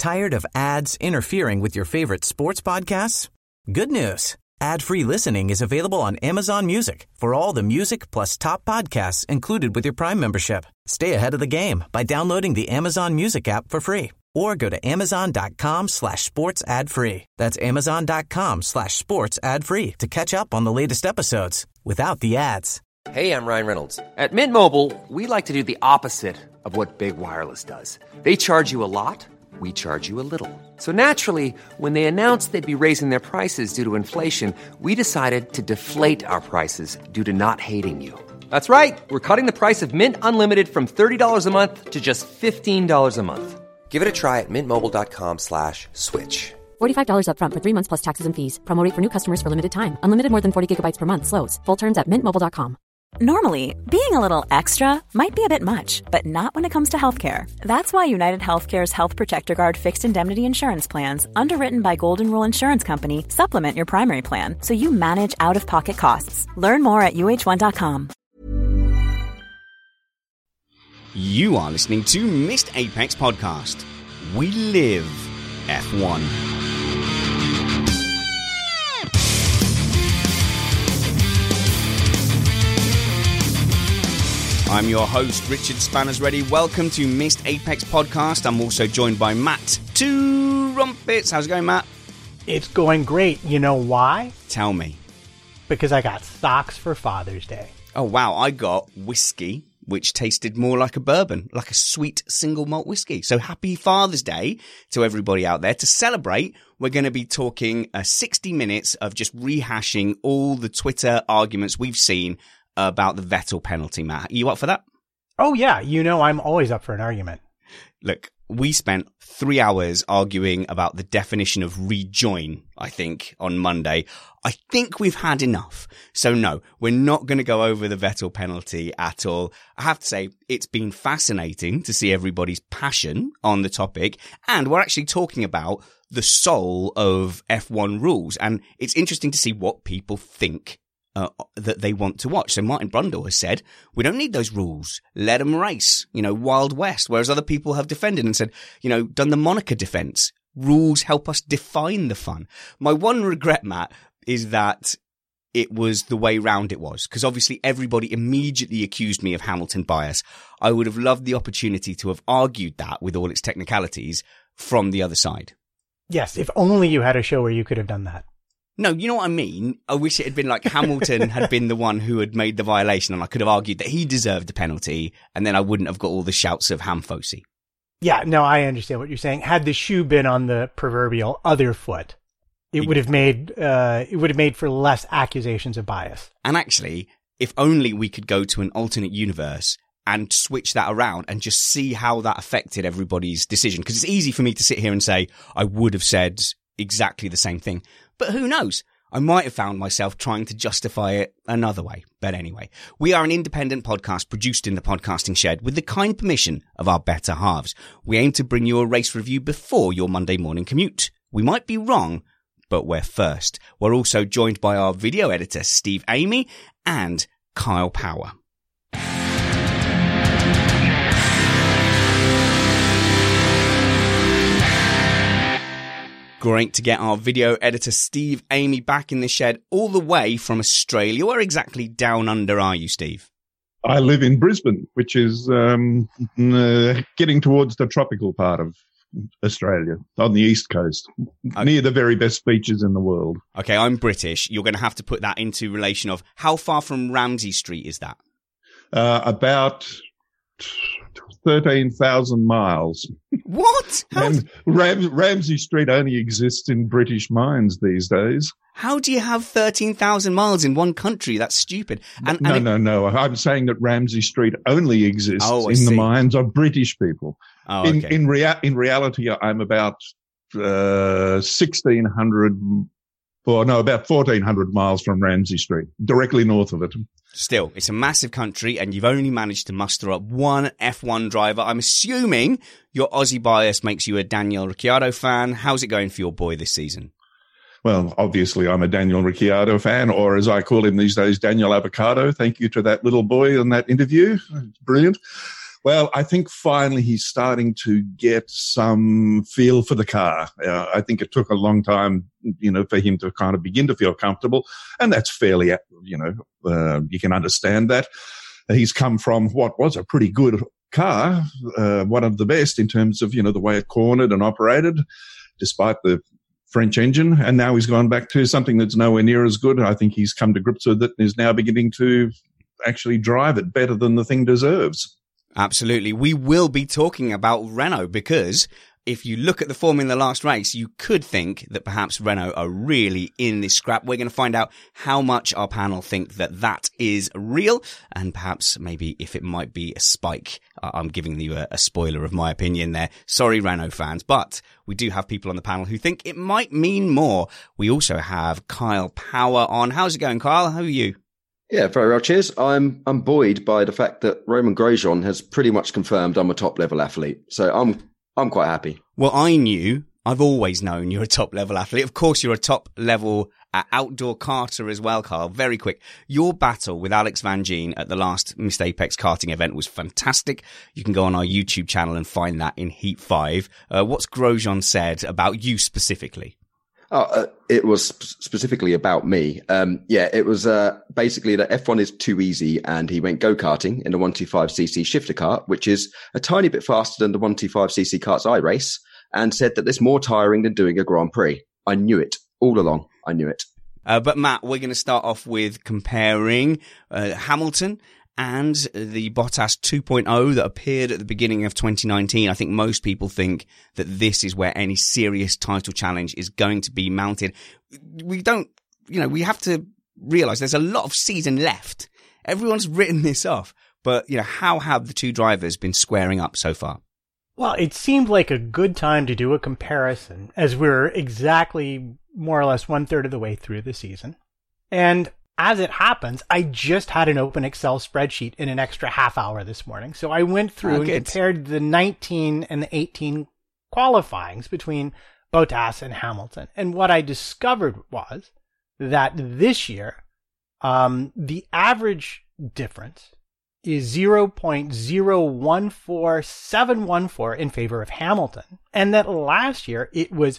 Tired of ads interfering with your favorite sports podcasts? Good news. Ad-free listening is available on Amazon Music for all the music plus top podcasts included with your Prime membership. Stay ahead of the game by downloading the Amazon Music app for free or go to amazon.com/sports ad free. That's amazon.com/sports ad free to catch up on the latest episodes without the ads. Hey, I'm Ryan Reynolds. At Mint Mobile, we like to do the opposite of what Big Wireless does. They charge you a lot. We charge you a little. So naturally, when they announced they'd be raising their prices due to inflation, we decided to deflate our prices due to not hating you. That's right. We're cutting the price of Mint Unlimited from $30 a month to just $15 a month. Give it a try at mintmobile.com/switch. $45 up front for 3 months plus taxes and fees. Promo rate for new customers for limited time. Unlimited more than 40 gigabytes per month slows. Full terms at mintmobile.com. Normally, being a little extra might be a bit much, but not when it comes to healthcare. That's why United Healthcare's Health Protector Guard fixed indemnity insurance plans, underwritten by Golden Rule Insurance Company, supplement your primary plan so you manage out-of-pocket costs. Learn more at uh1.com. You are listening to Missed Apex Podcast. We live F1. I'm your host, Richard Spanners Ready. Welcome to Missed Apex Podcast. I'm also joined by Matt Two Rumpets. How's it going, Matt? It's going great. You know why? Tell me. Because I got socks for Father's Day. Oh, wow. I got whiskey, which tasted more like a bourbon, like a sweet single malt whiskey. So happy Father's Day to everybody out there. To celebrate, we're going to be talking 60 minutes of just rehashing all the Twitter arguments we've seen about the Vettel penalty, Matt. Are you up for that? Oh, yeah. You know I'm always up for an argument. Look, we spent 3 hours arguing about the definition of rejoin, I think, on Monday. I think we've had enough. So no, we're not going to go over the Vettel penalty at all. I have to say, it's been fascinating to see everybody's passion on the topic. And we're actually talking about the soul of F1 rules. And it's interesting to see what people think that they want to watch. So Martin Brundle has said, we don't need those rules. Let them race, Wild West. Whereas other people have defended and said, done the Monaco defense. Rules help us define the fun. My one regret, Matt, is that it was the way round it was. Because obviously everybody immediately accused me of Hamilton bias. I would have loved the opportunity to have argued that with all its technicalities from the other side. Yes, if only you had a show where you could have done that. No, you know what I mean? I wish it had been like Hamilton had been the one who had made the violation and I could have argued that he deserved the penalty and then I wouldn't have got all the shouts of Hamfosi. Yeah, no, I understand what you're saying. Had the shoe been on the proverbial other foot, it would have made for less accusations of bias. And actually, if only we could go to an alternate universe and switch that around and just see how that affected everybody's decision. Because it's easy for me to sit here and say, I would have said exactly the same thing. But who knows? I might have found myself trying to justify it another way. But anyway, we are an independent podcast produced in the podcasting shed with the kind permission of our better halves. We aim to bring you a race review before your Monday morning commute. We might be wrong, but we're first. We're also joined by our video editor, Steve Amy, and Kyle Power. Great to get our video editor Steve Amy back in the shed all the way from Australia. Where exactly down under are you, Steve? I live in Brisbane, which is getting towards the tropical part of Australia, on the east coast, near the very best beaches in the world. Okay, I'm British. You're going to have to put that into relation of how far from Ramsay Street is that? About 13,000 miles. What? And Ramsay Street only exists in British mines these days. How do you have 13,000 miles in one country? That's stupid. No. I'm saying that Ramsay Street only exists in the minds of British people. Oh, okay. In reality, I'm about 1,400 miles from Ramsay Street, directly north of it. Still, it's a massive country and you've only managed to muster up one F1 driver. I'm assuming your Aussie bias makes you a Daniel Ricciardo fan. How's it going for your boy this season? Well, obviously I'm a Daniel Ricciardo fan, or as I call him these days, Daniel Avocado. Thank you to that little boy in that interview. It's brilliant. Well, I think finally he's starting to get some feel for the car. I think it took a long time, for him to kind of begin to feel comfortable. And that's fairly, you can understand that. He's come from what was a pretty good car, one of the best in terms of, the way it cornered and operated, despite the French engine. And now he's gone back to something that's nowhere near as good. I think he's come to grips with it and is now beginning to actually drive it better than the thing deserves. Absolutely. We will be talking about Renault because if you look at the form in the last race, you could think that perhaps Renault are really in this scrap. We're going to find out how much our panel think that is real and perhaps maybe if it might be a spike. I'm giving you a spoiler of my opinion there. Sorry, Renault fans, but we do have people on the panel who think it might mean more. We also have Kyle Power on. How's it going, Kyle? How are you? Yeah, very well. Cheers. I'm buoyed by the fact that Romain Grosjean has pretty much confirmed I'm a top level athlete. So I'm quite happy. Well, I've always known you're a top level athlete. Of course, you're a top level outdoor karter as well, Carl. Very quick. Your battle with Alex Van Gien at the last Missed Apex karting event was fantastic. You can go on our YouTube channel and find that in Heat 5. What's Grosjean said about you specifically? It was specifically about me. It was basically that F1 is too easy, and he went go-karting in a 125cc shifter kart, which is a tiny bit faster than the 125cc karts I race, and said that it's more tiring than doing a Grand Prix. I knew it all along. I knew it. But Matt, we're going to start off with comparing Hamilton and the Bottas 2.0 that appeared at the beginning of 2019. I think most people think that this is where any serious title challenge is going to be mounted. We have to realize there's a lot of season left. Everyone's written this off. But, how have the two drivers been squaring up so far? Well, it seemed like a good time to do a comparison as we're exactly more or less 1/3 of the way through the season. And as it happens, I just had an open Excel spreadsheet in an extra half hour this morning. So I went through and compared the 19 and the 18 qualifyings between Bottas and Hamilton. And what I discovered was that this year, the average difference is 0.014714 in favor of Hamilton. And that last year it was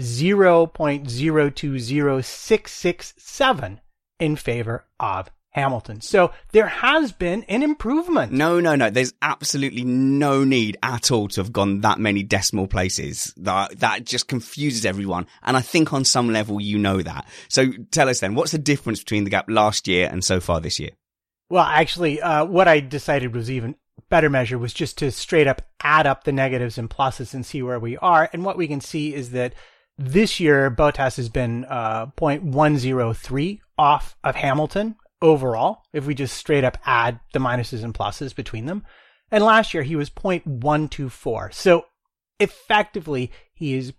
0.020667 in favor of Hamilton. So there has been an improvement. No. There's absolutely no need at all to have gone that many decimal places. That just confuses everyone. And I think on some level you know that. So tell us then, what's the difference between the gap last year and so far this year? Well, actually, what I decided was even better measure was just to straight up add up the negatives and pluses and see where we are. And what we can see is that this year, Bottas has been 0.103 off of Hamilton overall, if we just straight up add the minuses and pluses between them. And last year, he was 0.124. So effectively, he is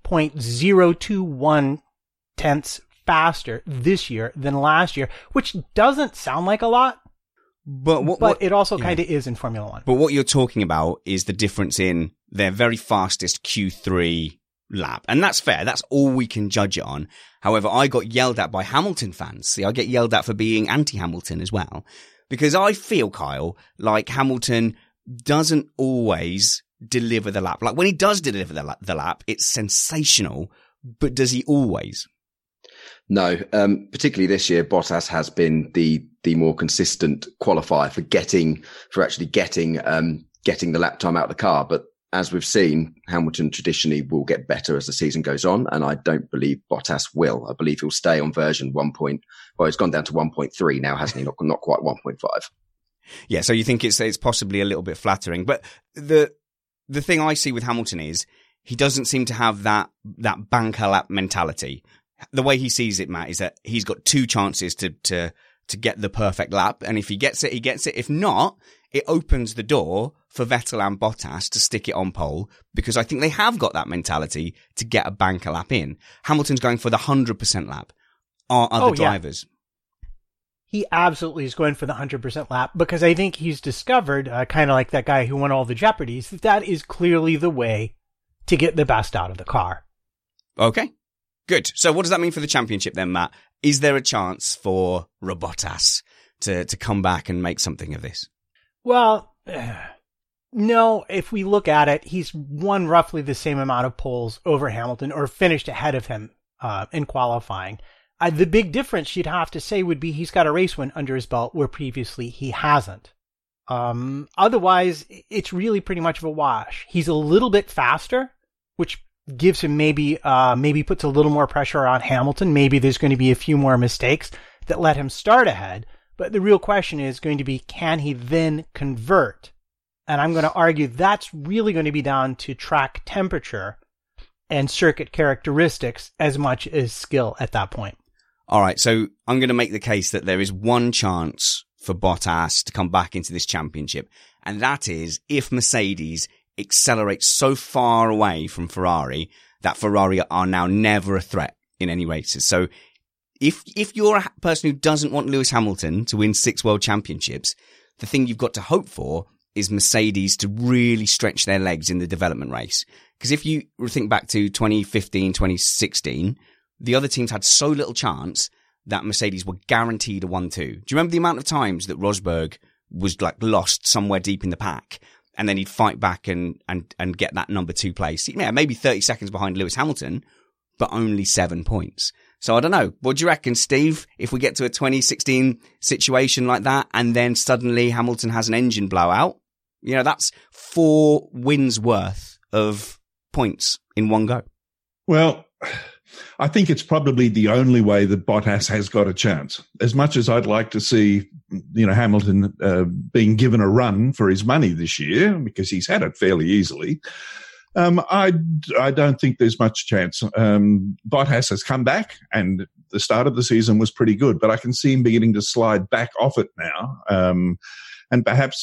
0.021 tenths faster this year than last year, which doesn't sound like a lot. But it also kind of is in Formula One. But what you're talking about is the difference in their very fastest Q3 lap. And that's fair. That's all we can judge it on. However, I got yelled at by Hamilton fans. See, I get yelled at for being anti-Hamilton as well. Because I feel, Kyle, like Hamilton doesn't always deliver the lap. Like when he does deliver the lap, it's sensational. But does he always? No, particularly this year, Bottas has been the more consistent qualifier for actually getting the lap time out of the car. But as we've seen, Hamilton traditionally will get better as the season goes on, and I don't believe Bottas will. I believe he'll stay on version 1. Well, it's gone down to 1.3 now, hasn't he? Not quite 1.5. Yeah, so you think it's possibly a little bit flattering, but the thing I see with Hamilton is he doesn't seem to have that banker lap mentality. The way he sees it, Matt, is that he's got two chances to get the perfect lap. And if he gets it, he gets it. If not, it opens the door for Vettel and Bottas to stick it on pole, because I think they have got that mentality to get a banker lap in. Hamilton's going for the 100% lap. Are other drivers? He absolutely is going for the 100% lap, because I think he's discovered, kind of like that guy who won all the Jeopardies, that is clearly the way to get the best out of the car. Okay. Good. So what does that mean for the championship then, Matt? Is there a chance for Bottas to come back and make something of this? Well, No, if we look at it, he's won roughly the same amount of poles over Hamilton, or finished ahead of him in qualifying. The big difference you'd have to say would be he's got a race win under his belt where previously he hasn't. Otherwise, it's really pretty much of a wash. He's a little bit faster, which gives him maybe puts a little more pressure on Hamilton. Maybe there's going to be a few more mistakes that let him start ahead. But the real question is going to be, can he then convert? And I'm going to argue that's really going to be down to track temperature and circuit characteristics as much as skill at that point. All right, so I'm going to make the case that there is one chance for Bottas to come back into this championship, and that is if Mercedes accelerates so far away from Ferrari that Ferrari are now never a threat in any races. So if you're a person who doesn't want Lewis Hamilton to win 6 world championships, the thing you've got to hope for is Mercedes to really stretch their legs in the development race. Because if you think back to 2015, 2016, the other teams had so little chance that Mercedes were guaranteed a 1-2. Do you remember the amount of times that Rosberg was like lost somewhere deep in the pack, and then he'd fight back and get that number 2 place? Yeah, maybe 30 seconds behind Lewis Hamilton, but only 7 points. So I don't know. What do you reckon, Steve? If we get to a 2016 situation like that, and then suddenly Hamilton has an engine blowout, that's 4 wins worth of points in one go. Well, I think it's probably the only way that Bottas has got a chance. As much as I'd like to see, Hamilton being given a run for his money this year, because he's had it fairly easily, I don't think there's much chance. Bottas has come back, and the start of the season was pretty good, but I can see him beginning to slide back off it now. And perhaps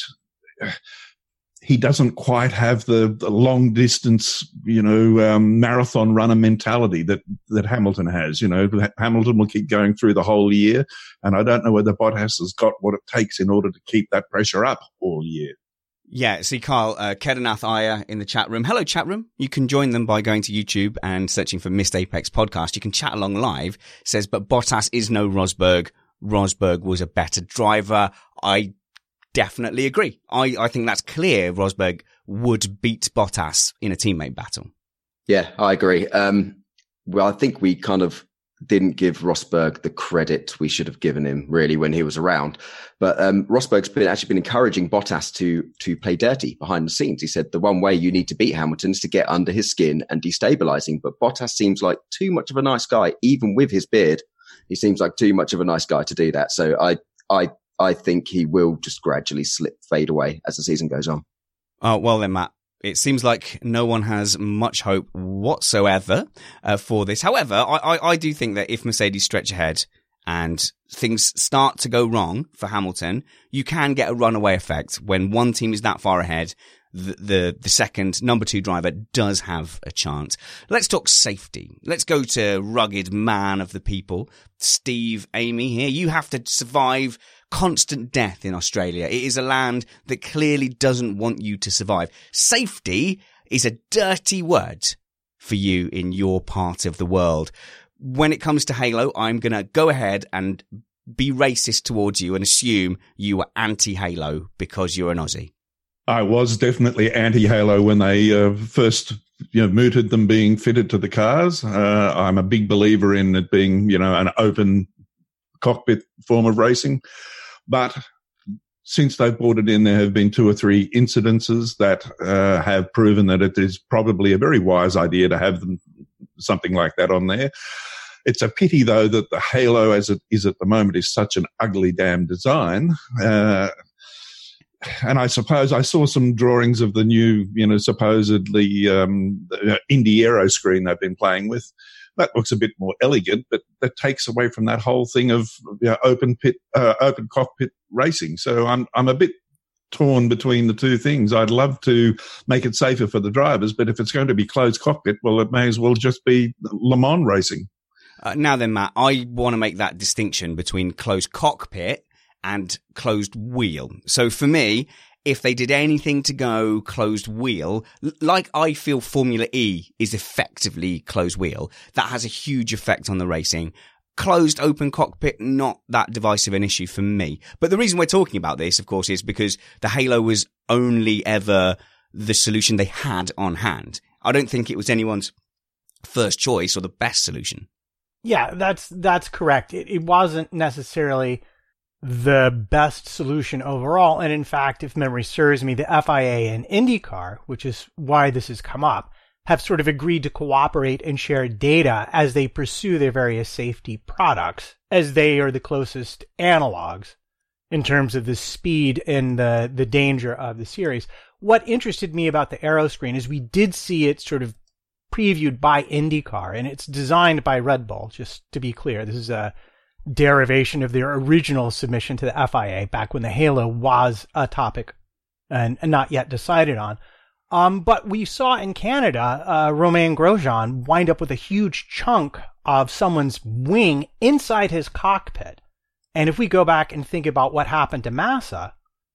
he doesn't quite have the long distance, marathon runner mentality that Hamilton has. Hamilton will keep going through the whole year, and I don't know whether Bottas has got what it takes in order to keep that pressure up all year. Yeah, see, Carl, Kedarnath Iyer in the chat room. Hello, chat room. You can join them by going to YouTube and searching for Missed Apex Podcast. You can chat along live. Says, but Bottas is no Rosberg. Rosberg was a better driver. I definitely agree. I think that's clear. Rosberg would beat Bottas in a teammate battle. Yeah, I agree. Well, I think we kind of didn't give Rosberg the credit we should have given him, really, when he was around. But Rosberg's actually been encouraging Bottas to play dirty behind the scenes. He said the one way you need to beat Hamilton is to get under his skin and destabilize him. But Bottas seems like too much of a nice guy, even with his beard. He seems like too much of a nice guy to do that. So I think he will just gradually fade away as the season goes on. Oh, well then, Matt, it seems like no one has much hope whatsoever for this. However, I do think that if Mercedes stretch ahead and things start to go wrong for Hamilton, you can get a runaway effect when one team is that far ahead. The second number 2 driver does have a chance. Let's talk safety. Let's go to rugged man of the people, Steve Amy here. You have to survive constant death in Australia. It is a land that clearly doesn't want you to survive. Safety is a dirty word for you in your part of the world. When it comes to Halo, I'm going to go ahead and be racist towards you and assume you are anti-Halo because you're an Aussie. I was definitely anti-Halo when they first mooted them being fitted to the cars. I'm a big believer in it being, an open cockpit form of racing. But since they've brought it in, there have been 2 or 3 incidences that have proven that it is probably a very wise idea to have something like that on there. It's a pity, though, that the Halo, as it is at the moment, is such an ugly damn design. And I suppose I saw some drawings of the new, supposedly Indy Aero screen they've been playing with. That looks a bit more elegant, but that takes away from that whole thing of open cockpit racing. So I'm a bit torn between the two things. I'd love to make it safer for the drivers, but if it's going to be closed cockpit, well, it may as well just be Le Mans racing. Now then, Matt, I want to make that distinction between closed cockpit and closed wheel. So for me, if they did anything to go closed wheel, like I feel Formula E is effectively closed wheel, that has a huge effect on the racing. closed open cockpit, not that divisive an issue for me. But the reason we're talking about this, of course, is because the Halo was only ever the solution they had on hand. I don't think it was anyone's first choice or the best solution. Yeah, that's correct. It wasn't necessarily the best solution overall. And in fact, if memory serves me, the FIA and IndyCar, which is why this has come up, have sort of agreed to cooperate and share data as they pursue their various safety products, as they are the closest analogs in terms of the speed and the danger of the series. What interested me about the Aeroscreen is we did see it sort of previewed by IndyCar, and it's designed by Red Bull, just to be clear. This is a derivation of their original submission to the FIA back when the Halo was a topic and not yet decided on. But we saw in Canada, Romain Grosjean wind up with a huge chunk of someone's wing inside his cockpit. And if we go back and think about what happened to Massa,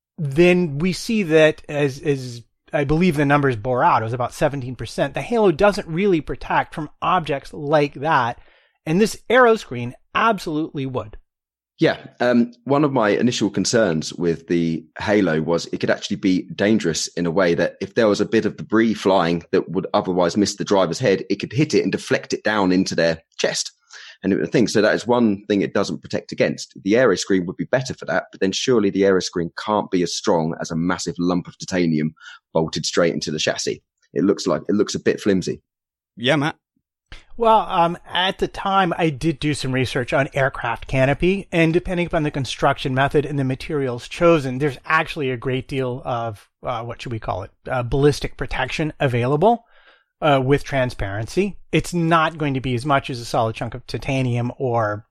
then we see that as I believe the numbers bore out, it was about 17%. The Halo doesn't really protect from objects like that. And this Aeroscreen absolutely would. Yeah. One of my initial concerns with the Halo was it could actually be dangerous in a way that if there was a bit of debris flying that would otherwise miss the driver's head, it could hit it and deflect it down into their chest. And the thing, so that is one thing it doesn't protect against. The Aeroscreen would be better for that, but then surely the Aeroscreen can't be as strong as a massive lump of titanium bolted straight into the chassis. It looks a bit flimsy. Yeah, Matt. Well, at the time, I did do some research on aircraft canopy, and depending upon the construction method and the materials chosen, there's actually a great deal of, what should we call it, ballistic protection available with transparency. It's not going to be as much as a solid chunk of titanium or,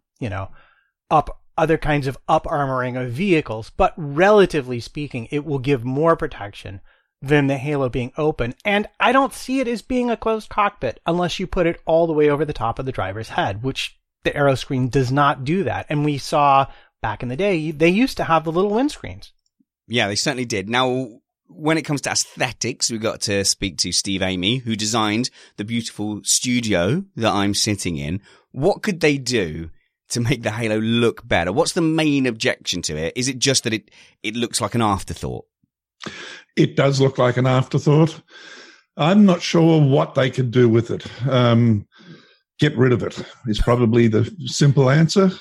other kinds of up-armoring of vehicles, but relatively speaking, it will give more protection than the Halo being open. And I don't see it as being a closed cockpit unless you put it all the way over the top of the driver's head, which the Aeroscreen does not do that. And we saw back in the day, they used to have the little windscreens. Yeah, they certainly did. Now, when it comes to aesthetics, we got to speak to Steve Amy, who designed the beautiful studio that I'm sitting in. What could they do to make the Halo look better? What's the main objection to it? Is it just that it looks like an afterthought? It does look like an afterthought. I'm not sure what they could do with it. Get rid of it is probably the simple answer.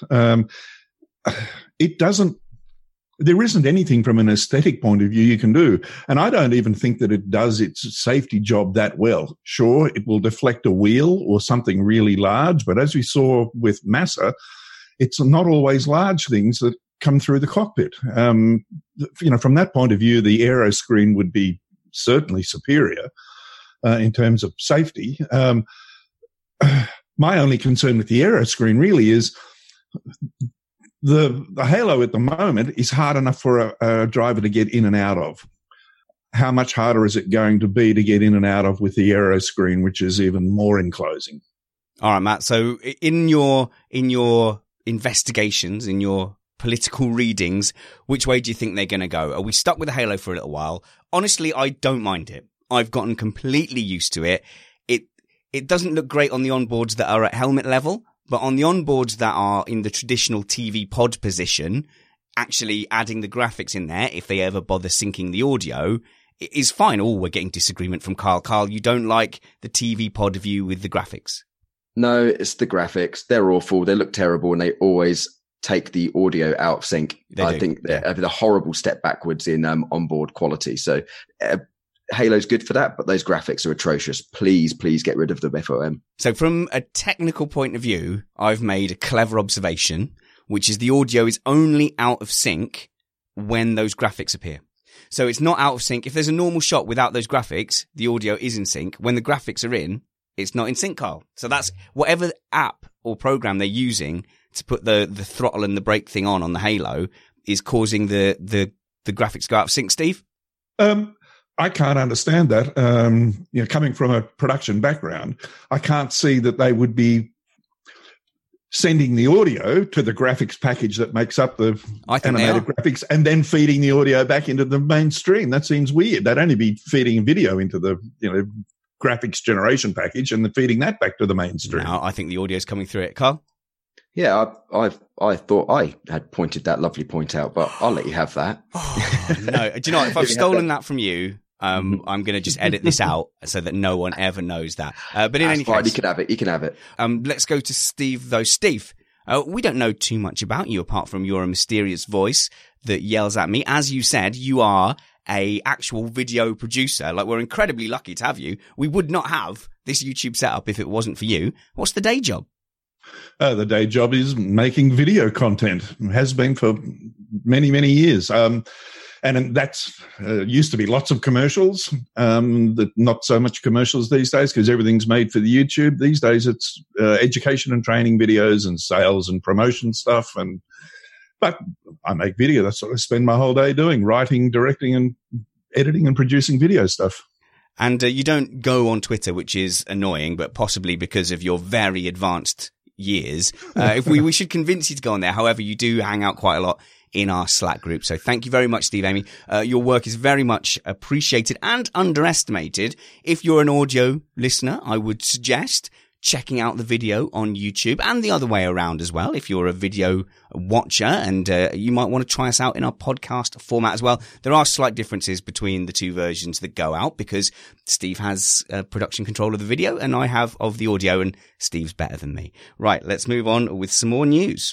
There isn't anything from an aesthetic point of view you can do. And I don't even think that it does its safety job that well. Sure, it will deflect a wheel or something really large, but as we saw with Massa, it's not always large things that come through the cockpit. From that point of view, the Aeroscreen would be certainly superior in terms of safety. My only concern with the Aeroscreen really is the Halo at the moment is hard enough for a driver to get in and out of. How much harder is it going to be to get in and out of with the Aeroscreen, which is even more enclosing? All right, Matt. So in your investigations, in your political readings, which way do you think they're going to go? Are we stuck with the Halo for a little while? Honestly, I don't mind it. I've gotten completely used to it. It doesn't look great on the onboards that are at helmet level, but on the onboards that are in the traditional TV pod position, actually adding the graphics in there, if they ever bother syncing the audio, is fine. Oh, we're getting disagreement from Carl. Carl, you don't like the TV pod view with the graphics? No, it's the graphics. They're awful. They look terrible, and they always take the audio out of sync. I think they're a horrible step backwards in onboard quality. So Halo's good for that, but those graphics are atrocious. Please get rid of the FOM. So from a technical point of view, I've made a clever observation, which is the audio is only out of sync when those graphics appear. So it's not out of sync. If there's a normal shot without those graphics, the audio is in sync. When the graphics are in, it's not in sync, Carl. So that's whatever app or program they're using to put the throttle and the brake thing on the Halo is causing the graphics to go out of sync, Steve? I can't understand that. Coming from a production background, I can't see that they would be sending the audio to the graphics package that makes up the animated graphics and then feeding the audio back into the mainstream. That seems weird. They'd only be feeding video into the, graphics generation package and then feeding that back to the mainstream. No, I think the audio is coming through it, Carl. Yeah, I thought I had pointed that lovely point out, but I'll let you have that. Oh, no, do you know what? If I've stolen that from you, I'm going to just edit this out so that no one ever knows that. But in any case, you can have it. You can have it. Let's go to Steve, though. Steve, we don't know too much about you apart from you're a mysterious voice that yells at me. As you said, you are a actual video producer. Like, we're incredibly lucky to have you. We would not have this YouTube setup if it wasn't for you. What's the day job? The day job is making video content. Has been for many, many years. And that's used to be lots of commercials. Not so much commercials these days because everything's made for the YouTube. These days it's education and training videos and sales and promotion stuff. But I make video. That's what I spend my whole day doing: writing, directing, and editing and producing video stuff. And you don't go on Twitter, which is annoying, but possibly because of your very advanced years. If we should convince you to go on there. However, you do hang out quite a lot in our Slack group. So thank you very much, Steve Amy. Your work is very much appreciated and underestimated. If you're an audio listener, I would suggest checking out the video on YouTube, and the other way around as well. If you're a video watcher, and you might want to try us out in our podcast format as well. There are slight differences between the two versions that go out because Steve has production control of the video and I have of the audio, and Steve's better than me. Right, let's move on with some more news.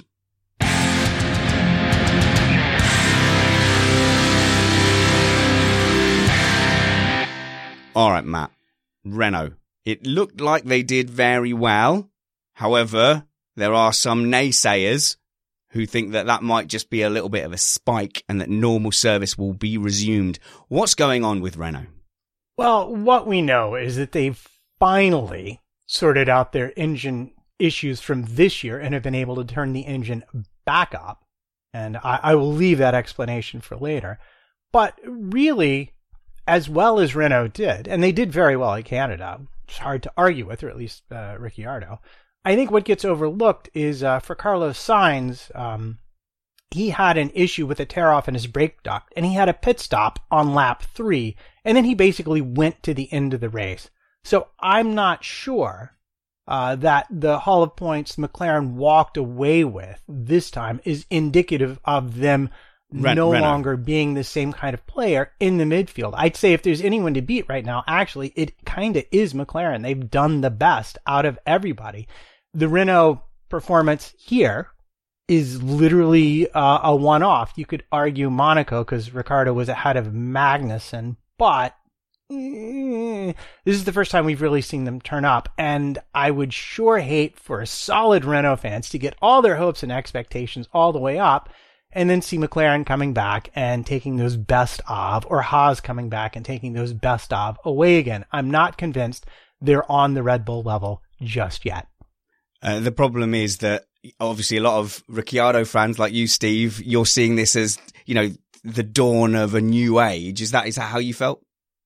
All right, Matt. Renault. It looked like they did very well. However, there are some naysayers who think that that might just be a little bit of a spike and that normal service will be resumed. What's going on with Renault? Well, what we know is that they've finally sorted out their engine issues from this year and have been able to turn the engine back up. And I will leave that explanation for later. But really, as well as Renault did, and they did very well in Canada, it's hard to argue with, or at least Ricciardo. I think what gets overlooked is for Carlos Sainz, he had an issue with a tear-off in his brake duct, and he had a pit stop on lap 3, and then he basically went to the end of the race. So I'm not sure that the Hall of Points McLaren walked away with this time is indicative of them no longer being the same kind of player in the midfield. I'd say if there's anyone to beat right now, actually, it kind of is McLaren. They've done the best out of everybody. The Renault performance here is literally a one-off. You could argue Monaco because Ricciardo was ahead of Magnussen, but this is the first time we've really seen them turn up, and I would sure hate for solid Renault fans to get all their hopes and expectations all the way up and then see McLaren coming back and taking those best of, or Haas coming back and taking those best of away again. I'm not convinced they're on the Red Bull level just yet. The problem is that obviously a lot of Ricciardo fans like you, Steve, you're seeing this as, the dawn of a new age. Is that how you felt?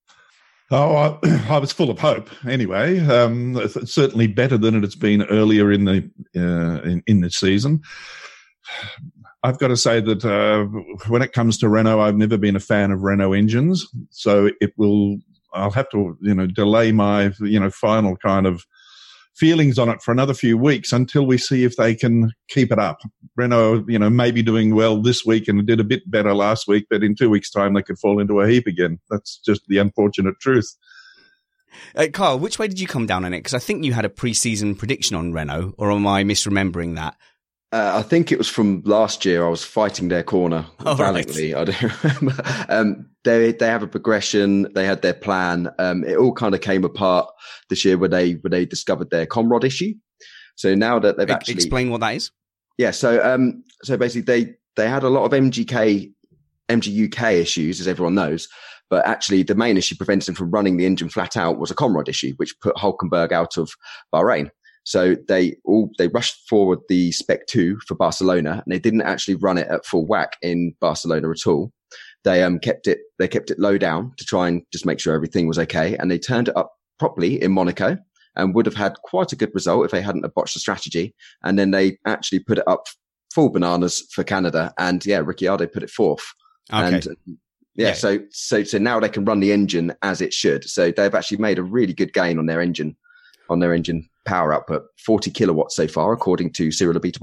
Oh, I was full of hope. Anyway, it's certainly better than it has been earlier in the season. I've got to say that when it comes to Renault, I've never been a fan of Renault engines, so I'll have to delay my final kind of feelings on it for another few weeks until we see if they can keep it up. Renault, may be doing well this week and did a bit better last week, but in 2 weeks' time they could fall into a heap again. That's just the unfortunate truth. Carl, which way did you come down on it? Because I think you had a pre-season prediction on Renault, or am I misremembering that? I think it was from last year. I was fighting their corner valiantly. Right. I don't remember. They have a progression. They had their plan. It all kind of came apart this year when they discovered their Comrod issue. So now that they've actually explain what that is. Yeah. So basically they had a lot of MG UK issues, as everyone knows. But actually, the main issue preventing them from running the engine flat out was a Comrod issue, which put Hülkenberg out of Bahrain. So they rushed forward the Spec 2 for Barcelona, and they didn't actually run it at full whack in Barcelona at all. They kept it low down to try and just make sure everything was okay, and they turned it up properly in Monaco and would have had quite a good result if they hadn't botched the strategy. And then they actually put it up full bananas for Canada, and Ricciardo put it fourth. Okay. And so now they can run the engine as it should. So they've actually made a really good gain on their engine power output, 40 kilowatts so far, according to Cyril Abiteboul.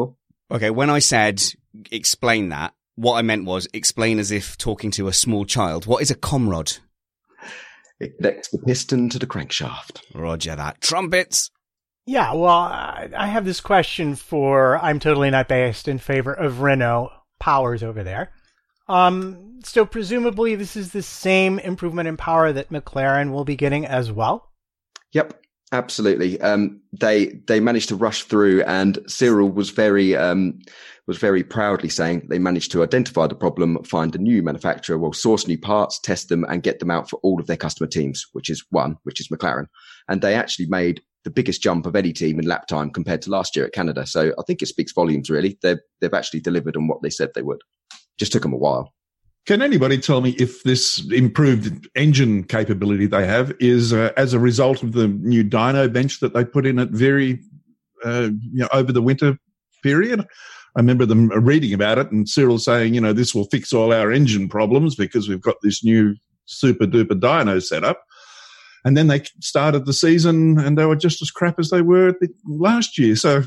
Okay, when I said explain that, what I meant was explain as if talking to a small child. What is a comrod? It connects the piston to the crankshaft. Roger that. Trumpets! Yeah, well, I have this question for I'm totally not biased in favor of Renault powers over there. So presumably this is the same improvement in power that McLaren will be getting as well? Yep, absolutely. They managed to rush through, and Cyril was very proudly saying they managed to identify the problem, find a new manufacturer, will source new parts, test them, and get them out for all of their customer teams, which is McLaren. And they actually made the biggest jump of any team in lap time compared to last year at Canada. So I think it speaks volumes, really. They've actually delivered on what they said they would. Just took them a while. Can anybody tell me if this improved engine capability they have is as a result of the new dyno bench that they put in at very, over the winter period? I remember them reading about it and Cyril saying, this will fix all our engine problems because we've got this new super duper dyno set up. And then they started the season and they were just as crap as they were last year. So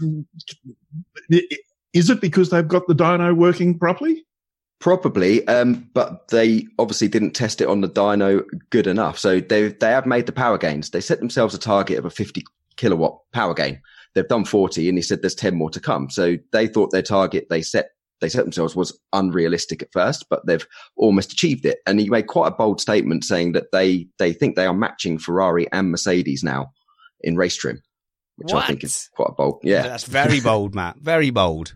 is it because they've got the dyno working properly? Probably, but they obviously didn't test it on the dyno good enough. So they have made the power gains. They set themselves a target of a 50 kilowatt power gain. They've done 40 and he said there's 10 more to come. So they thought their target they set themselves was unrealistic at first, but they've almost achieved it. And he made quite a bold statement saying that they think they are matching Ferrari and Mercedes now in race trim, which I think is quite bold. Yeah. That's very bold, Matt. Very bold.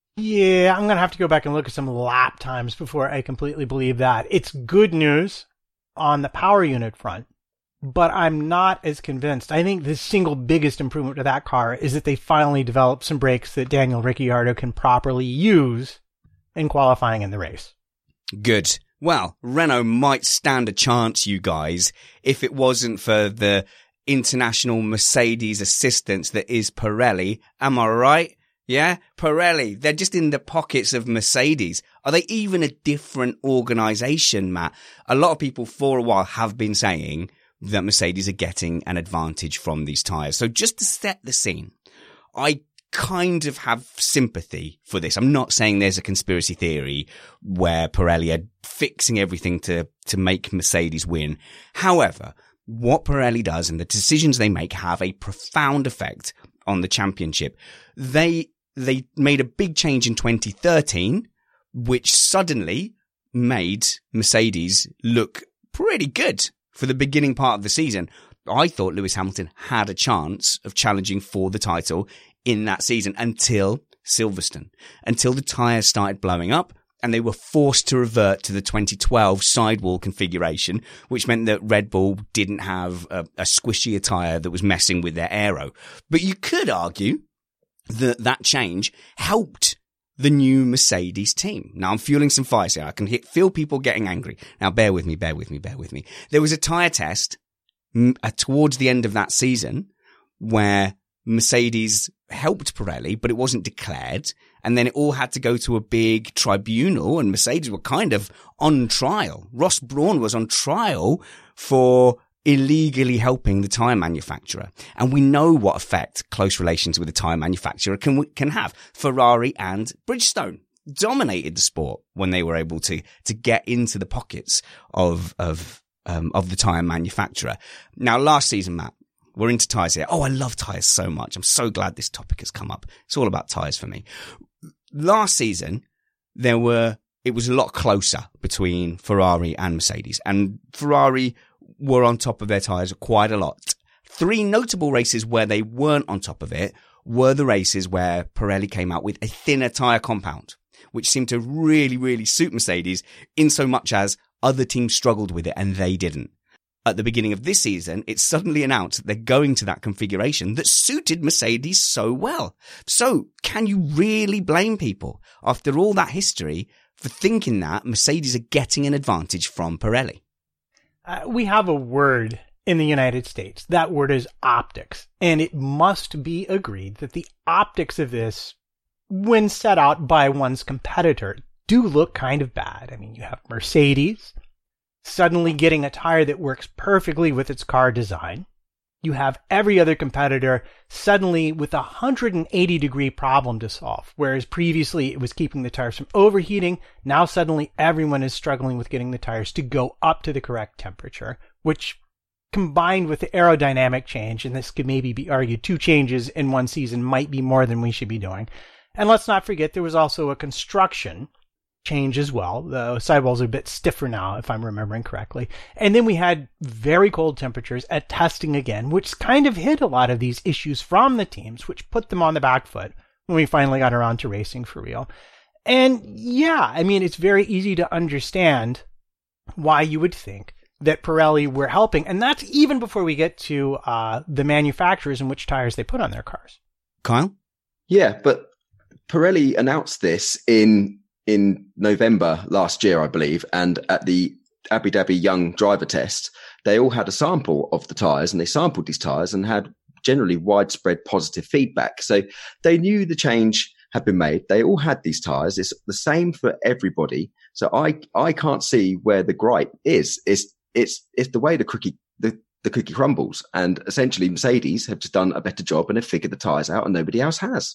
Yeah, I'm going to have to go back and look at some lap times before I completely believe that. It's good news on the power unit front, but I'm not as convinced. I think the single biggest improvement to that car is that they finally developed some brakes that Daniel Ricciardo can properly use in qualifying in the race. Good. Well, Renault might stand a chance, you guys, if it wasn't for the international Mercedes assistance that is Pirelli. Am I right? Yeah, Pirelli, they're just in the pockets of Mercedes. Are they even a different organization, Matt? A lot of people for a while have been saying that Mercedes are getting an advantage from these tyres. So just to set the scene, I kind of have sympathy for this. I'm not saying there's a conspiracy theory where Pirelli are fixing everything to make Mercedes win. However, what Pirelli does and the decisions they make have a profound effect on the championship. They made a big change in 2013, which suddenly made Mercedes look pretty good for the beginning part of the season. I thought Lewis Hamilton had a chance of challenging for the title in that season until Silverstone, until the tyres started blowing up and they were forced to revert to the 2012 sidewall configuration, which meant that Red Bull didn't have a squishier tyre that was messing with their aero. But you could argue that change helped the new Mercedes team. Now I'm fueling some fires here. I can feel people getting angry. Now bear with me. There was a tyre test towards the end of that season where Mercedes helped Pirelli, but it wasn't declared. And then it all had to go to a big tribunal and Mercedes were kind of on trial. Ross Brawn was on trial for illegally helping the tyre manufacturer. And we know what effect close relations with the tyre manufacturer can have. Ferrari and Bridgestone dominated the sport when they were able to get into the pockets of the tyre manufacturer. Now, last season, Matt, we're into tyres here. Oh, I love tyres so much. I'm so glad this topic has come up. It's all about tyres for me. Last season, it was a lot closer between Ferrari and Mercedes, and Ferrari were on top of their tyres quite a lot. 3 notable races where they weren't on top of it were the races where Pirelli came out with a thinner tyre compound, which seemed to really, really suit Mercedes in so much as other teams struggled with it and they didn't. At the beginning of this season, it's suddenly announced that they're going to that configuration that suited Mercedes so well. So can you really blame people after all that history for thinking that Mercedes are getting an advantage from Pirelli? We have a word in the United States. That word is optics. And it must be agreed that the optics of this, when set out by one's competitor, do look kind of bad. I mean, you have Mercedes suddenly getting a tire that works perfectly with its car design. you have every other competitor suddenly with a 180-degree problem to solve, whereas previously it was keeping the tires from overheating. Now suddenly everyone is struggling with getting the tires to go up to the correct temperature, which combined with the aerodynamic change, and this could maybe be argued 2 changes in one season might be more than we should be doing. And let's not forget there was also a construction change as well. The sidewalls are a bit stiffer now, if I'm remembering correctly. And then we had very cold temperatures at testing again, which kind of hid a lot of these issues from the teams, which put them on the back foot when we finally got around to racing for real. And yeah, I mean, it's very easy to understand why you would think that Pirelli were helping. And that's even before we get to the manufacturers and which tires they put on their cars. Kyle? Yeah, but Pirelli announced this in November last year, I believe, and at the Abu Dhabi Young Driver Test, they all had a sample of the tyres, and they sampled these tyres and had generally widespread positive feedback. So they knew the change had been made. They all had these tyres. It's the same for everybody. So I can't see where the gripe is. It's the way the cookie crumbles, and essentially Mercedes have just done a better job and have figured the tyres out, and nobody else has.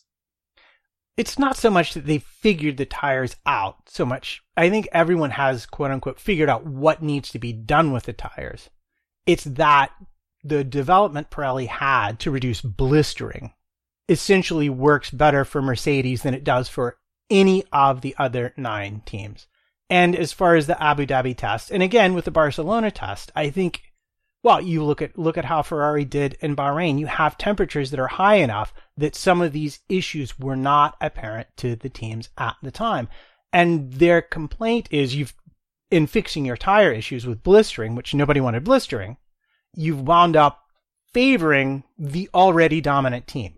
It's not so much that they figured the tires out so much. I think everyone has, quote unquote, figured out what needs to be done with the tires. It's that the development Pirelli had to reduce blistering essentially works better for Mercedes than it does for any of the other 9 teams. And as far as the Abu Dhabi test, and again with the Barcelona test, I think, well, you look at how Ferrari did in Bahrain. You have temperatures that are high enough that some of these issues were not apparent to the teams at the time. And their complaint is in fixing your tire issues with blistering, which nobody wanted blistering, you've wound up favoring the already dominant team.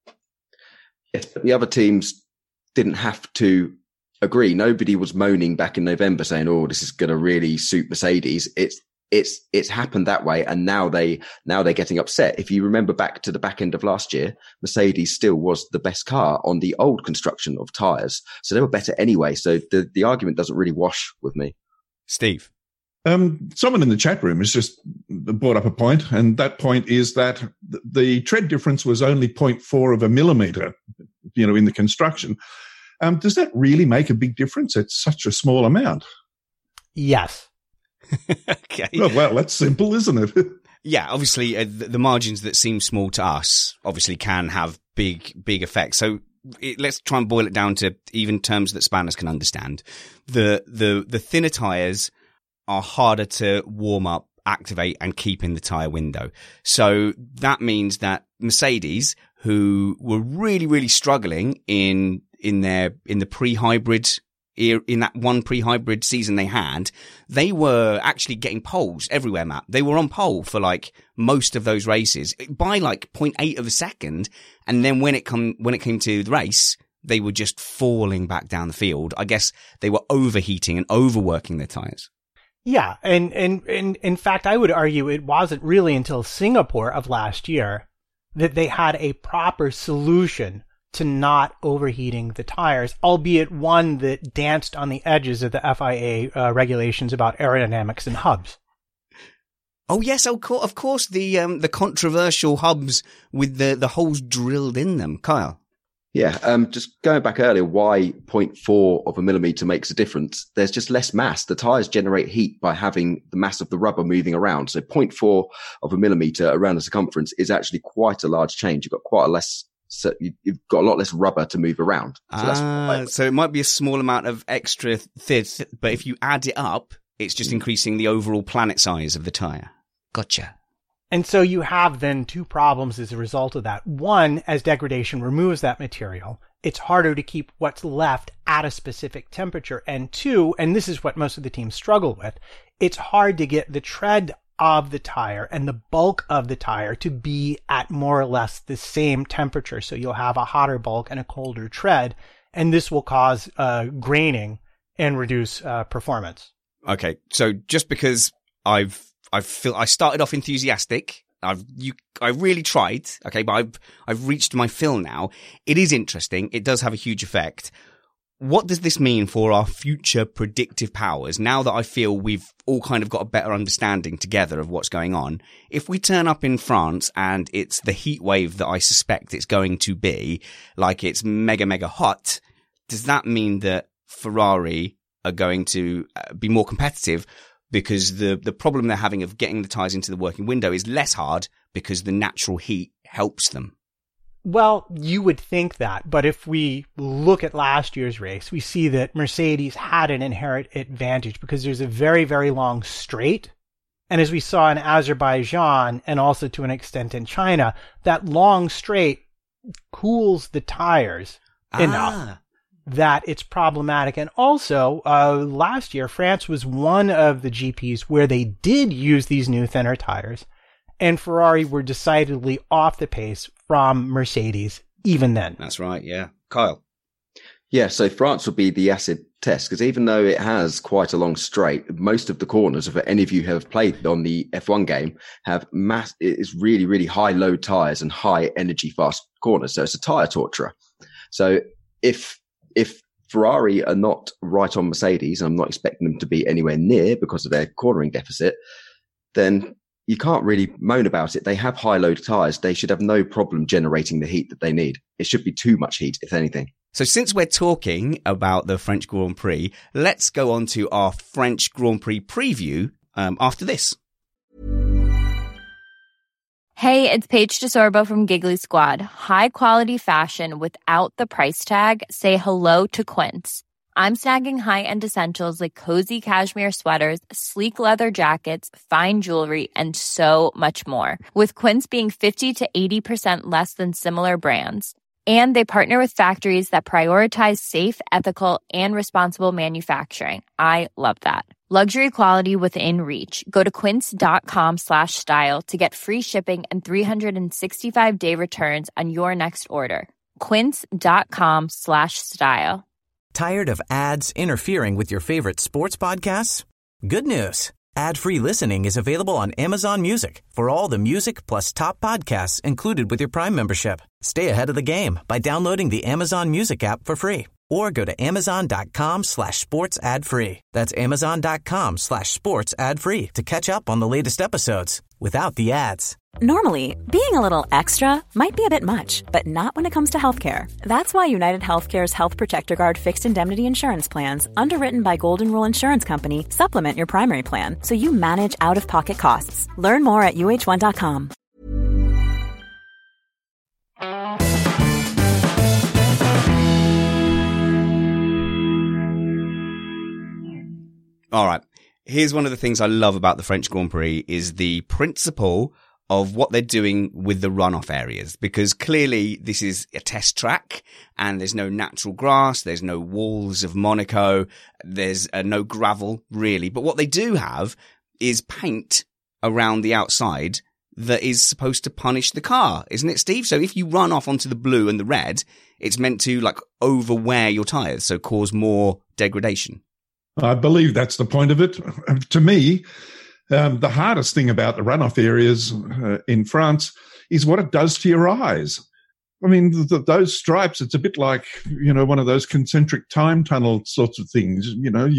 Yes, but the other teams didn't have to agree. Nobody was moaning back in November saying, "Oh, this is going to really suit Mercedes." It's happened that way, and now they're getting upset. If you remember back to the back end of last year, Mercedes still was the best car on the old construction of tyres, so they were better anyway. So the argument doesn't really wash with me. Steve? Someone in the chat room has just brought up a point, and that point is that the tread difference was only 0.4 of a millimetre, in the construction. Does that really make a big difference? It's such a small amount. Yes. Okay. Well, that's simple, isn't it? Yeah, obviously the margins that seem small to us obviously can have big effects. So let's try and boil it down to even terms that spanners can understand. The thinner tires are harder to warm up, activate, and keep in the tire window. So that means that Mercedes, who were really, really struggling in the pre-hybrid, in that one pre-hybrid season they were actually getting poles everywhere, Matt. They were on pole for like most of those races by like 0.8 of a second. And then when it came to the race, they were just falling back down the field. I guess they were overheating and overworking their tires. Yeah. And in fact, I would argue it wasn't really until Singapore of last year that they had a proper solution to not overheating the tires, albeit one that danced on the edges of the FIA regulations about aerodynamics and hubs. Oh yes, of course, the controversial hubs with the holes drilled in them, Kyle. Yeah, just going back earlier, why 0.4 of a millimetre makes a difference. There's just less mass. The tyres generate heat by having the mass of the rubber moving around. So 0.4 of a millimetre around the circumference is actually quite a large change. So you've got a lot less rubber to move around. So it might be a small amount of extra thick, but if you add it up, it's just increasing the overall planet size of the tire. Gotcha. And so you have then 2 problems as a result of that. One, as degradation removes that material, it's harder to keep what's left at a specific temperature. And 2, and this is what most of the teams struggle with, it's hard to get the tread of the tire and the bulk of the tire to be at more or less the same temperature. So you'll have a hotter bulk and a colder tread, and this will cause graining and reduce performance. Okay, so just because I started off enthusiastic, I really tried, okay, but I've reached my fill now. It is interesting. It does have a huge effect. what does this mean for our future predictive powers? Now that I feel we've all kind of got a better understanding together of what's going on, if we turn up in France and it's the heat wave that I suspect it's going to be, like it's mega, mega hot, does that mean that Ferrari are going to be more competitive because the problem they're having of getting the tyres into the working window is less hard because the natural heat helps them? Well, you would think that, but if we look at last year's race, we see that Mercedes had an inherent advantage because there's a very, very long straight. And as we saw in Azerbaijan and also to an extent in China, that long straight cools the tires enough that it's problematic. And also, last year, France was one of the GPs where they did use these new thinner tires, and Ferrari were decidedly off the pace from Mercedes even then. That's right, yeah. Kyle? Yeah, so France will be the acid test, because even though it has quite a long straight, most of the corners, if any of you have played on the F1 game, have it's really, really high load tyres and high energy fast corners. So it's a tyre torturer. So if Ferrari are not right on Mercedes, and I'm not expecting them to be anywhere near because of their cornering deficit, then you can't really moan about it. They have high load tyres. They should have no problem generating the heat that they need. It should be too much heat, if anything. So since we're talking about the French Grand Prix, let's go on to our French Grand Prix preview after this. Hey, it's Paige DeSorbo from Giggly Squad. High quality fashion without the price tag. Say hello to Quince. I'm snagging high-end essentials like cozy cashmere sweaters, sleek leather jackets, fine jewelry, and so much more. With Quince being 50 to 80% less than similar brands. And they partner with factories that prioritize safe, ethical, and responsible manufacturing. I love that. Luxury quality within reach. Go to quince.com/style to get free shipping and 365-day returns on your next order. Quince.com/style. Tired of ads interfering with your favorite sports podcasts? Good news. Ad-free listening is available on Amazon Music for all the music plus top podcasts included with your Prime membership. Stay ahead of the game by downloading the Amazon Music app for free or go to amazon.com/sports ad free. That's amazon.com/sports ad free to catch up on the latest episodes without the ads. Normally, being a little extra might be a bit much, but not when it comes to healthcare. That's why United Healthcare's Health Protector Guard fixed indemnity insurance plans, underwritten by Golden Rule Insurance Company, supplement your primary plan so you manage out-of-pocket costs. Learn more at uh1.com. All right. Here's one of the things I love about the French Grand Prix is the principle of what they're doing with the runoff areas, because clearly this is a test track and there's no natural grass, there's no walls of Monaco, there's no gravel really. But what they do have is paint around the outside that is supposed to punish the car, isn't it, Steve? So if you run off onto the blue and the red, it's meant to like overwear your tyres, so cause more degradation. I believe that's the point of it. To me, the hardest thing about the runoff areas in France is what it does to your eyes. I mean, those stripes, it's a bit like, one of those concentric time tunnel sorts of things.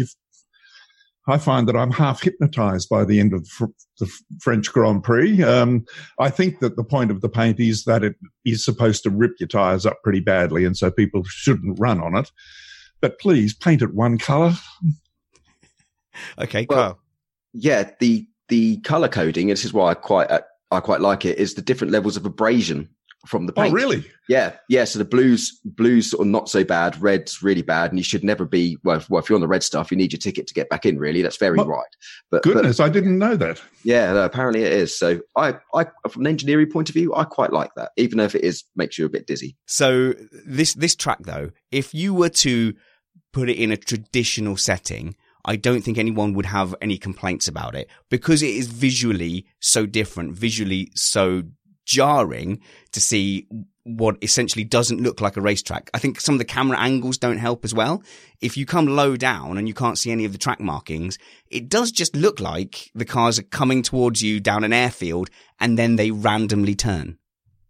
I find that I'm half hypnotized by the end of the French Grand Prix. I think that the point of the paint is that it is supposed to rip your tires up pretty badly, and so people shouldn't run on it. But please paint it one color. Okay, well, Kyle. Yeah, the color coding, and this is why I quite like it, is the different levels of abrasion from the paint. Oh, really? Yeah. So the blues sort of not so bad, red's really bad, and you should never be. Well, if you're on the red stuff, you need your ticket to get back in. Really, that's very right. But I didn't know that. Yeah, no, apparently it is. So I, from an engineering point of view, I quite like that, even though if it makes you a bit dizzy. So this track though, if you were to put it in a traditional setting, I don't think anyone would have any complaints about it because it is visually so different, visually so jarring to see what essentially doesn't look like a racetrack. I think some of the camera angles don't help as well. If you come low down and you can't see any of the track markings, it does just look like the cars are coming towards you down an airfield and then they randomly turn.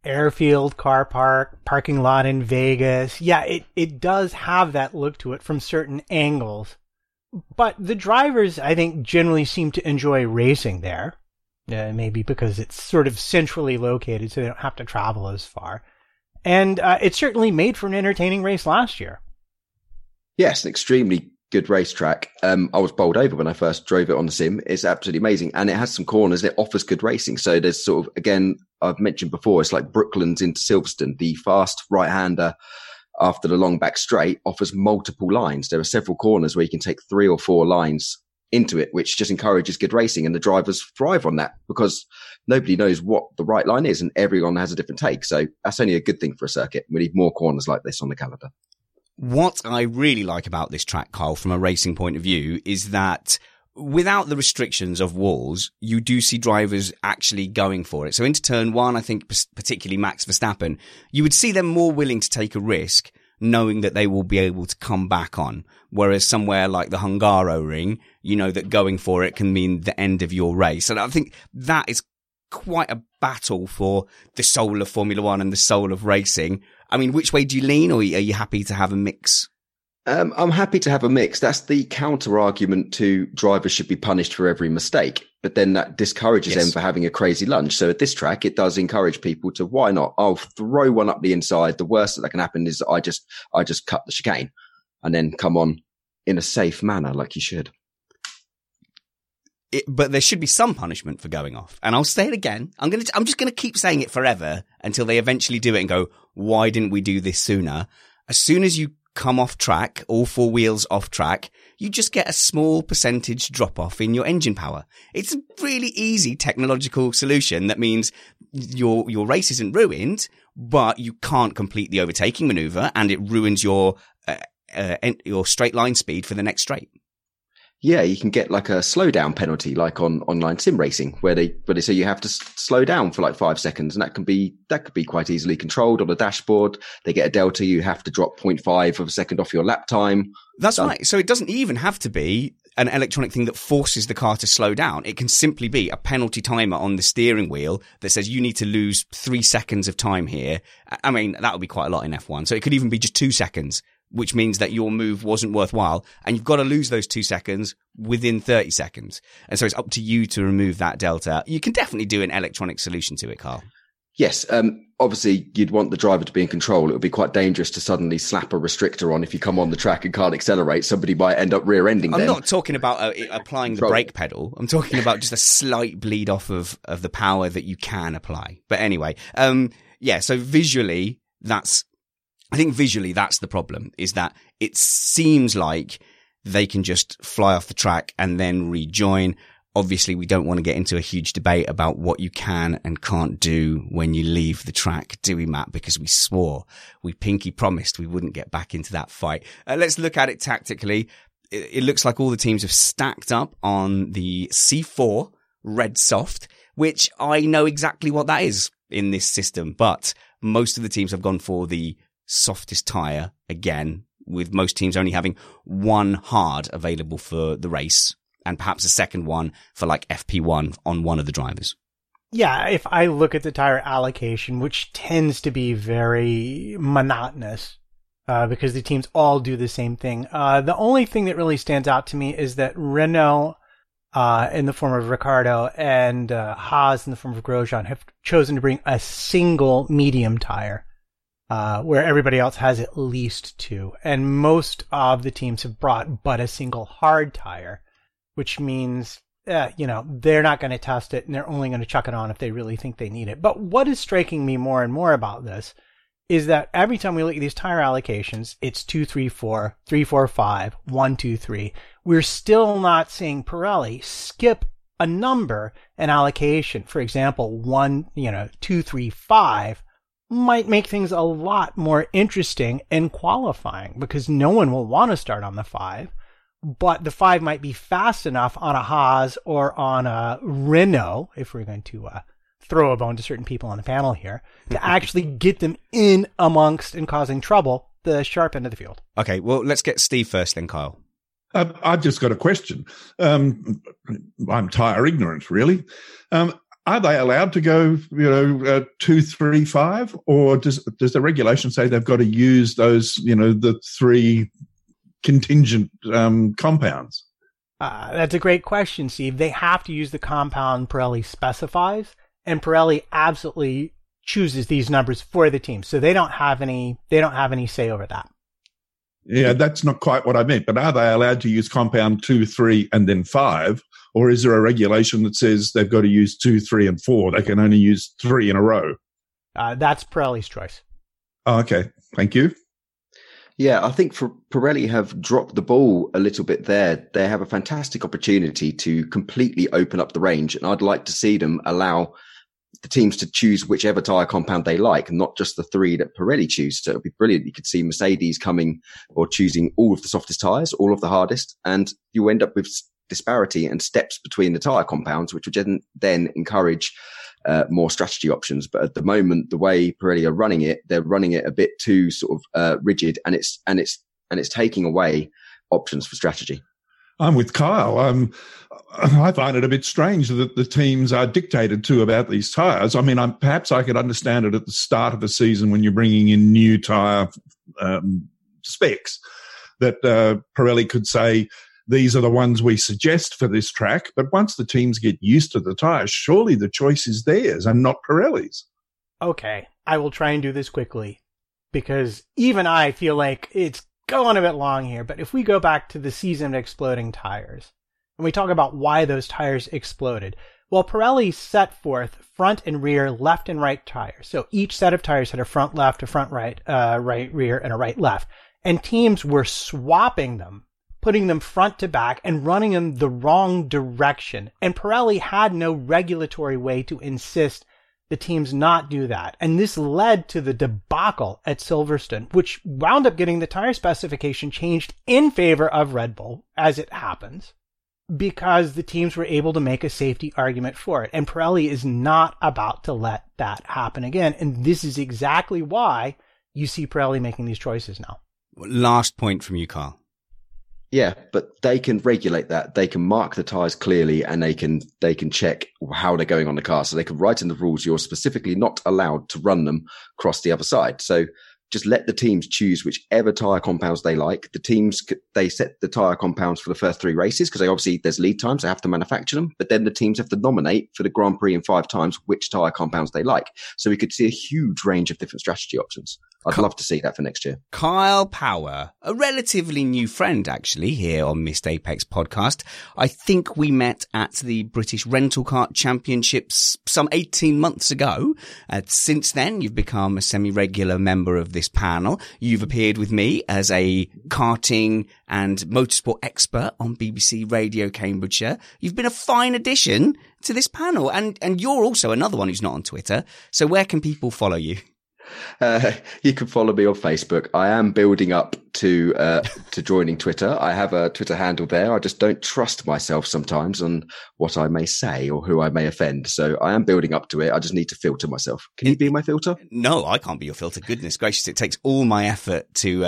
airfield car parking lot in Vegas. Yeah, it does have that look to it from certain angles. But the drivers, I think, generally seem to enjoy racing there. Maybe because it's sort of centrally located, so they don't have to travel as far. And it certainly made for an entertaining race last year. Yes, an extremely good racetrack. I was bowled over when I first drove it on the sim. It's absolutely amazing. And it has some corners. It offers good racing. So there's sort of, again, I've mentioned before, it's like Brooklands into Silverstone. The fast right-hander after the long back straight offers multiple lines. There are several corners where you can take 3 or 4 lines into it, which just encourages good racing. And the drivers thrive on that because nobody knows what the right line is and everyone has a different take. So that's only a good thing for a circuit. We need more corners like this on the calendar. What I really like about this track, Kyle, from a racing point of view, is that without the restrictions of walls, you do see drivers actually going for it. So into turn 1, I think particularly Max Verstappen, you would see them more willing to take a risk knowing that they will be able to come back on. Whereas somewhere like the Hungaroring, you know that going for it can mean the end of your race. And I think that is quite a battle for the soul of Formula One and the soul of racing. I mean, which way do you lean, or are you happy to have a mix? I'm happy to have a mix. That's the counter argument to drivers should be punished for every mistake, but then that discourages them for having a crazy lunge. So at this track, it does encourage people to, why not? I'll throw one up the inside. The worst that can happen is I just cut the chicane and then come on in a safe manner like you should. But there should be some punishment for going off. And I'll say it again. I'm just going to keep saying it forever until they eventually do it and go, why didn't we do this sooner? As soon as you come off track, all 4 wheels off track, you just get a small percentage drop off in your engine power. It's a really easy technological solution that means your race isn't ruined, but you can't complete the overtaking maneuver and it ruins your straight line speed for the next straight. Yeah, you can get like a slowdown penalty, like on online sim racing, where they say you have to slow down for like 5 seconds, and that could be quite easily controlled on the dashboard. They get a delta, you have to drop 0.5 of a second off your lap time. That's right. So it doesn't even have to be an electronic thing that forces the car to slow down. It can simply be a penalty timer on the steering wheel that says you need to lose 3 seconds of time here. I mean, that would be quite a lot in F1. So it could even be just 2 seconds. Which means that your move wasn't worthwhile and you've got to lose those 2 seconds within 30 seconds. And so it's up to you to remove that delta. You can definitely do an electronic solution to it, Carl. Yes. Obviously you'd want the driver to be in control. It would be quite dangerous to suddenly slap a restrictor on if you come on the track and can't accelerate. Somebody might end up rear-ending them. I'm not talking about applying the brake pedal. I'm talking about just a slight bleed off of the power that you can apply. But anyway, so visually I think visually that's the problem, is that it seems like they can just fly off the track and then rejoin. Obviously, we don't want to get into a huge debate about what you can and can't do when you leave the track, do we, Matt? Because we swore, we pinky promised we wouldn't get back into that fight. Let's look at it tactically. It looks like all the teams have stacked up on the C4 Red Soft, which I know exactly what that is in this system, but most of the teams have gone for the softest tyre again, with most teams only having one hard available for the race and perhaps a second one for like FP1 on one of the drivers. Yeah, if I look at the tyre allocation, which tends to be very monotonous because the teams all do the same thing. The only thing that really stands out to me is that Renault in the form of Ricciardo and Haas in the form of Grosjean have chosen to bring a single medium tyre. Where everybody else has at least 2. And most of the teams have brought but a single hard tire, which means, they're not going to test it and they're only going to chuck it on if they really think they need it. But what is striking me more and more about this is that every time we look at these tire allocations, it's 2, 3, 4, 3, 4, 5, 1, 2, 3. We're still not seeing Pirelli skip a number in allocation. For example, 2, 3, 5. Might make things a lot more interesting in qualifying because no one will want to start on the 5, but the 5 might be fast enough on a Haas or on a Renault, if we're going to throw a bone to certain people on the panel here, to actually get them in amongst and causing trouble the sharp end of the field. Okay, well, let's get Steve first then, Kyle. I've just got a question. I'm tyre ignorant, really. are they allowed to go, 2, 3, 5, or does the regulation say they've got to use those, the 3 contingent compounds? That's a great question, Steve. They have to use the compound Pirelli specifies, and Pirelli absolutely chooses these numbers for the team. So they don't have any say over that. Yeah, that's not quite what I meant. But are they allowed to use compound 2, 3, and then 5? Or is there a regulation that says they've got to use 2, 3, and 4? They can only use 3 in a row. That's Pirelli's choice. Oh, okay. Thank you. Yeah, I think Pirelli have dropped the ball a little bit there. They have a fantastic opportunity to completely open up the range. And I'd like to see them allow the teams to choose whichever tyre compound they like, not just the 3 that Pirelli choose. So it would be brilliant. You could see Mercedes coming or choosing all of the softest tyres, all of the hardest, and you end up with disparity and steps between the tyre compounds, which would then encourage more strategy options. But at the moment, the way Pirelli are running it, they're running it a bit too sort of rigid, and it's taking away options for strategy. I'm with Kyle. I find it a bit strange that the teams are dictated to about these tyres. I mean, perhaps I could understand it at the start of the season when you're bringing in new tyre specs, that Pirelli could say, these are the ones we suggest for this track. But once the teams get used to the tyres, surely the choice is theirs and not Pirelli's. Okay, I will try and do this quickly, because even I feel like it's going a bit long here. But if we go back to the season of exploding tires, and we talk about why those tires exploded, well, Pirelli set forth front and rear, left and right tires. So each set of tires had a front left, a front right, right rear, and a right left. And teams were swapping them, putting them front to back and running them the wrong direction. And Pirelli had no regulatory way to insist the teams not do that. And this led to the debacle at Silverstone, which wound up getting the tire specification changed in favor of Red Bull, as it happens, because the teams were able to make a safety argument for it. And Pirelli is not about to let that happen again. And this is exactly why you see Pirelli making these choices now. Last point from you, Carl. Yeah, but they can regulate that. They can mark the tyres clearly, and they can check how they're going on the car. So they can write in the rules you're specifically not allowed to run them across the other side. So just let the teams choose whichever tyre compounds they like. The teams, they set the tyre compounds for the first 3 races, because there's lead times, they have to manufacture them. But then the teams have to nominate for the Grand Prix in 5 times which tyre compounds they like. So we could see a huge range of different strategy options. I'd love to see that for next year. Kyle Power, a relatively new friend, actually, here on Missed Apex podcast. I think we met at the British Rental Kart Championships some 18 months ago. Since then, you've become a semi-regular member of this panel. You've appeared with me as a karting and motorsport expert on BBC Radio Cambridgeshire. You've been a fine addition to this panel, and you're also another one who's not on Twitter. So where can people follow you? You can follow me on Facebook. I am building up to joining Twitter. I have a Twitter handle there. I just don't trust myself sometimes on what I may say or who I may offend. So I am building up to it. I just need to filter myself. Can you be my filter? No, I can't be your filter. Goodness gracious. It takes all my effort to,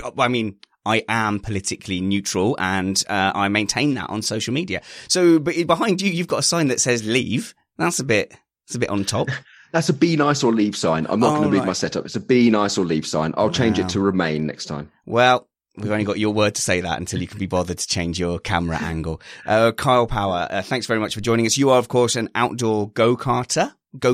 I am politically neutral, and I maintain that on social media. So, but behind you, you've got a sign that says leave. It's a bit on top. That's a be nice or leave sign. I'm not going to move my setup. It's a be nice or leave sign. I'll change it to remain next time. Well, we've only got your word to say that until you can be bothered to change your camera angle. Kyle Power, thanks very much for joining us. You are, of course, an outdoor go-kartist.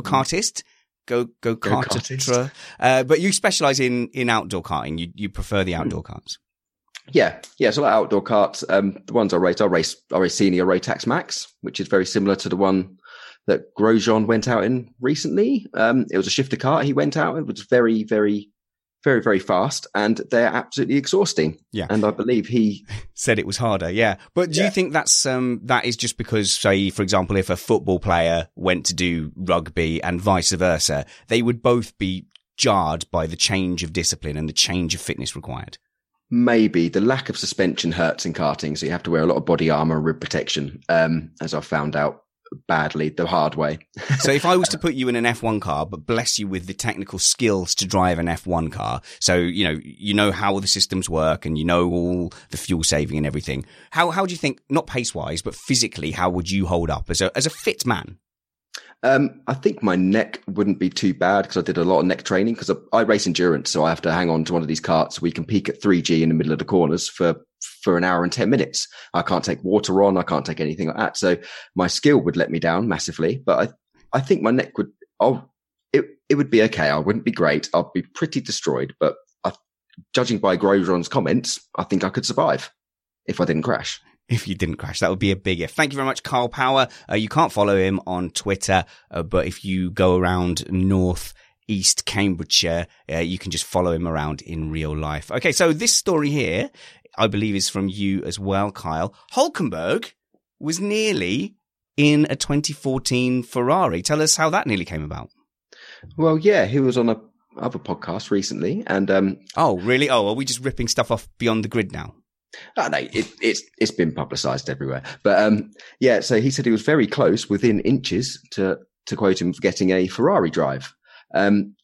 Go-kartist. But you specialise in outdoor karting. You prefer the outdoor karts. Yeah. So like outdoor karts, the ones I race Senior Rotax Max, which is very similar to the one that Grosjean went out in recently. It was a shifter kart he went out in, which was very, very, very, very fast, and they're absolutely exhausting. Yeah. And I believe he said it was harder. Yeah. But do you think that's, that is just because, say, for example, if a football player went to do rugby and vice versa, they would both be jarred by the change of discipline and the change of fitness required? Maybe the lack of suspension hurts in karting. So you have to wear a lot of body armor and rib protection, as I found out badly the hard way. So if I was to put you in an F1 car, but bless you with the technical skills to drive an F1 car, so you know how the systems work and you know all the fuel saving and everything, how do you think, not pace wise but physically, how would you hold up as a fit man? I think my neck wouldn't be too bad because I did a lot of neck training because I race endurance. So I have to hang on to one of these carts. We can peak at 3G in the middle of the corners for an hour and 10 minutes. I can't take water on. I can't take anything like that. So my skill would let me down massively, but I think my neck it would be okay. I wouldn't be great. I'll be pretty destroyed, but judging by Grosjean's comments, I think I could survive if I didn't crash. If you didn't crash, that would be a big if. Thank you very much, Kyle Power. You can't follow him on Twitter, but if you go around North East Cambridgeshire, you can just follow him around in real life. Okay, so this story here, I believe, is from you as well, Kyle. Hulkenberg was nearly in a 2014 Ferrari. Tell us how that nearly came about. Well, yeah, he was on a other podcast recently, and oh, really? Oh, are we just ripping stuff off Beyond the Grid now? Oh, no, it's been publicised everywhere. But yeah, so he said he was very close, within inches, to quote him, getting a Ferrari drive. And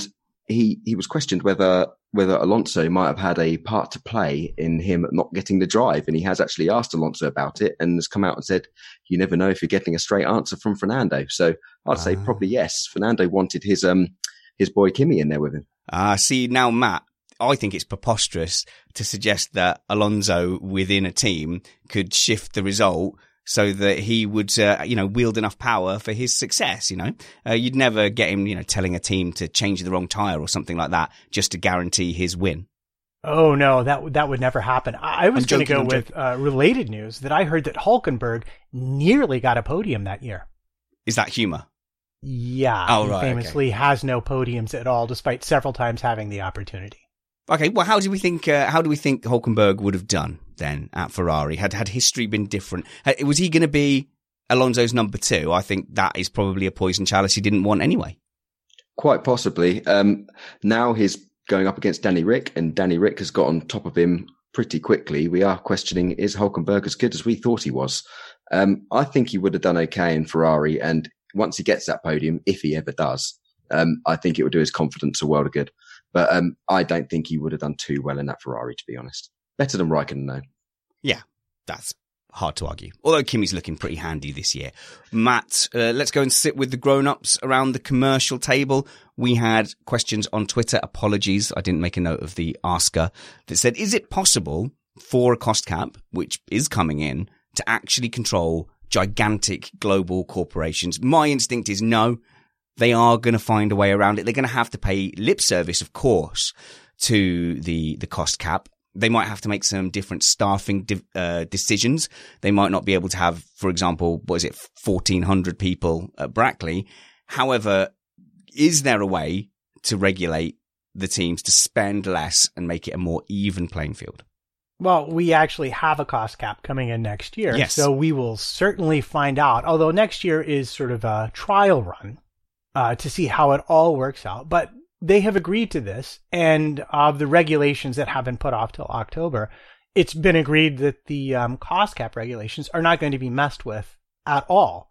he was questioned whether Alonso might have had a part to play in him not getting the drive. And he has actually asked Alonso about it and has come out and said, you never know if you're getting a straight answer from Fernando. So I'd say probably yes. Fernando wanted his boy Kimi in there with him. See, now, Matt, I think it's preposterous to suggest that Alonso within a team could shift the result so that he would, wield enough power for his success. You'd never get him, telling a team to change the wrong tire or something like that just to guarantee his win. Oh no, that would never happen. I was going to go with related news that I heard that Hulkenberg nearly got a podium that year. Is that humor? Yeah. Oh, he right, famously has no podiums at all, despite several times having the opportunity. Okay, well, how do we think Hulkenberg would have done then at Ferrari? Had history been different? Was he going to be Alonso's number 2? I think that is probably a poison chalice he didn't want anyway. Quite possibly. Now he's going up against Danny Rick, and Danny Rick has got on top of him pretty quickly. We are questioning, is Hulkenberg as good as we thought he was? I think he would have done okay in Ferrari, and once he gets that podium, if he ever does, I think it would do his confidence a world of good. But I don't think he would have done too well in that Ferrari, to be honest. Better than Raikkonen, though. Yeah, that's hard to argue. Although Kimi's looking pretty handy this year. Matt, let's go and sit with the grown-ups around the commercial table. We had questions on Twitter. Apologies, I didn't make a note of the asker that said, is it possible for a cost cap, which is coming in, to actually control gigantic global corporations? My instinct is no. They are going to find a way around it. They're going to have to pay lip service, of course, to the cost cap. They might have to make some different staffing decisions. They might not be able to have, for example, 1,400 people at Brackley. However, is there a way to regulate the teams to spend less and make it a more even playing field? Well, we actually have a cost cap coming in next year. Yes. So we will certainly find out, although next year is sort of a trial run. To see how it all works out. But they have agreed to this, and of the regulations that have been put off till October, it's been agreed that the cost cap regulations are not going to be messed with at all.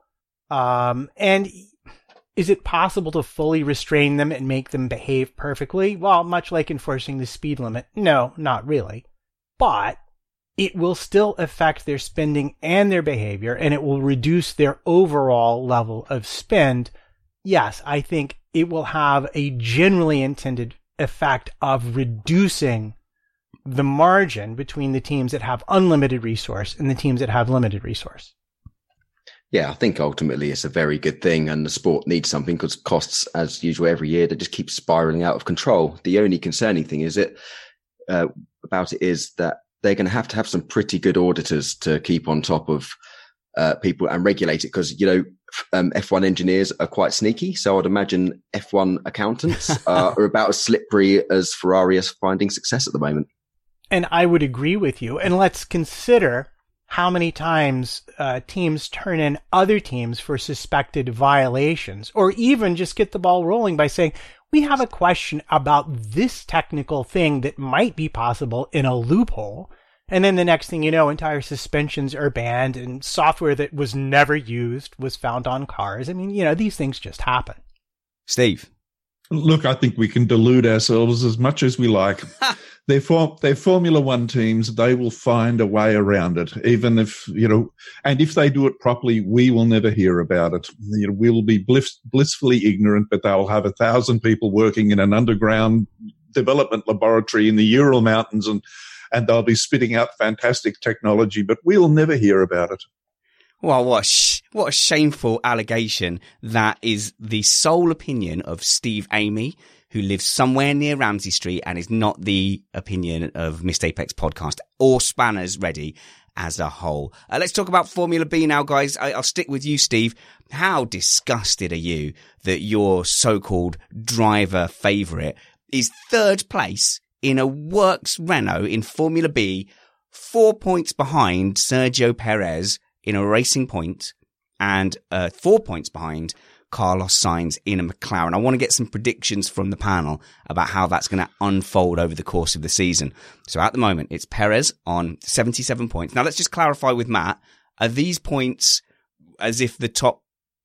And is it possible to fully restrain them and make them behave perfectly? Well, much like enforcing the speed limit, no, not really. But it will still affect their spending and their behavior, and it will reduce their overall level of spend. Yes, I think it will have a generally intended effect of reducing the margin between the teams that have unlimited resource and the teams that have limited resource. Yeah, I think ultimately it's a very good thing, and the sport needs something because costs, as usual, every year, they just keep spiraling out of control. The only concerning thing is about it is that they're going to have some pretty good auditors to keep on top of people and regulate it because, F1 engineers are quite sneaky. So I'd imagine F1 accountants are about as slippery as Ferrari is finding success at the moment. And I would agree with you. And let's consider how many times teams turn in other teams for suspected violations, or even just get the ball rolling by saying, we have a question about this technical thing that might be possible in a loophole. And then the next thing you know, entire suspensions are banned and software that was never used was found on cars. I mean, these things just happen. Steve. Look, I think we can delude ourselves as much as we like. They're Formula One teams. They will find a way around it, even if, and if they do it properly, we will never hear about it. We will be blissfully ignorant, but they'll have 1,000 people working in an underground development laboratory in the Ural Mountains, and they'll be spitting out fantastic technology, but we'll never hear about it. Well, what a shameful allegation. That is the sole opinion of Steve Amy, who lives somewhere near Ramsey Street, and is not the opinion of Missed Apex podcast or Spanners Ready as a whole. Let's talk about Formula B now, guys. I'll stick with you, Steve. How disgusted are you that your so-called driver favourite is third place in a works Renault in Formula B, 4 points behind Sergio Perez in a Racing Point, and 4 points behind Carlos Sainz in a McLaren? I want to get some predictions from the panel about how that's going to unfold over the course of the season. So at the moment, it's Perez on 77 points. Now let's just clarify with Matt. Are these points as if the top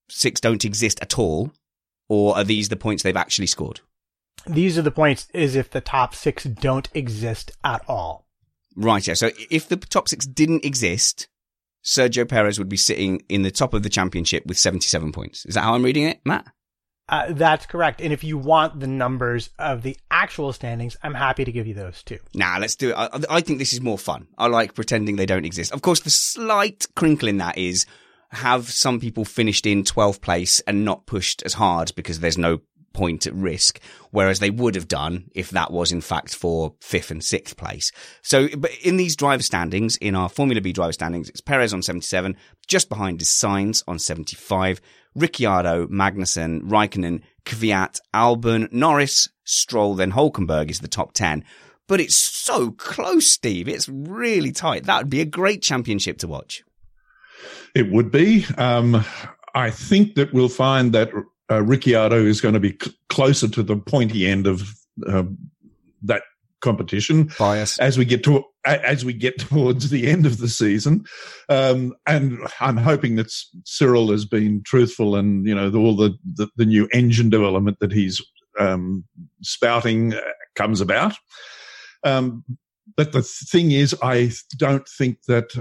6 don't exist at all, or are these the points they've actually scored? These are the points as if the top 6 don't exist at all. Right, yeah. So if the top 6 didn't exist, Sergio Perez would be sitting in the top of the championship with 77 points. Is that how I'm reading it, Matt? That's correct. And if you want the numbers of the actual standings, I'm happy to give you those too. Nah, let's do it. I think this is more fun. I like pretending they don't exist. Of course, the slight crinkle in that is, have some people finished in 12th place and not pushed as hard because there's no point at risk, whereas they would have done if that was in fact for 5th and 6th place. So, but in these driver standings, in our Formula B driver standings, it's Perez on 77, just behind is Sainz on 75, Ricciardo, Magnussen, Raikkonen, Kvyat, Albon, Norris, Stroll, then Hülkenberg is the top 10. But it's so close, Steve. It's really tight. That would be a great championship to watch. It would be. I think that we'll find that Ricciardo is going to be closer to the pointy end of that competition bias as we get towards the end of the season, and I'm hoping that Cyril has been truthful, and all the new engine development that he's spouting comes about. But the thing is, I don't think that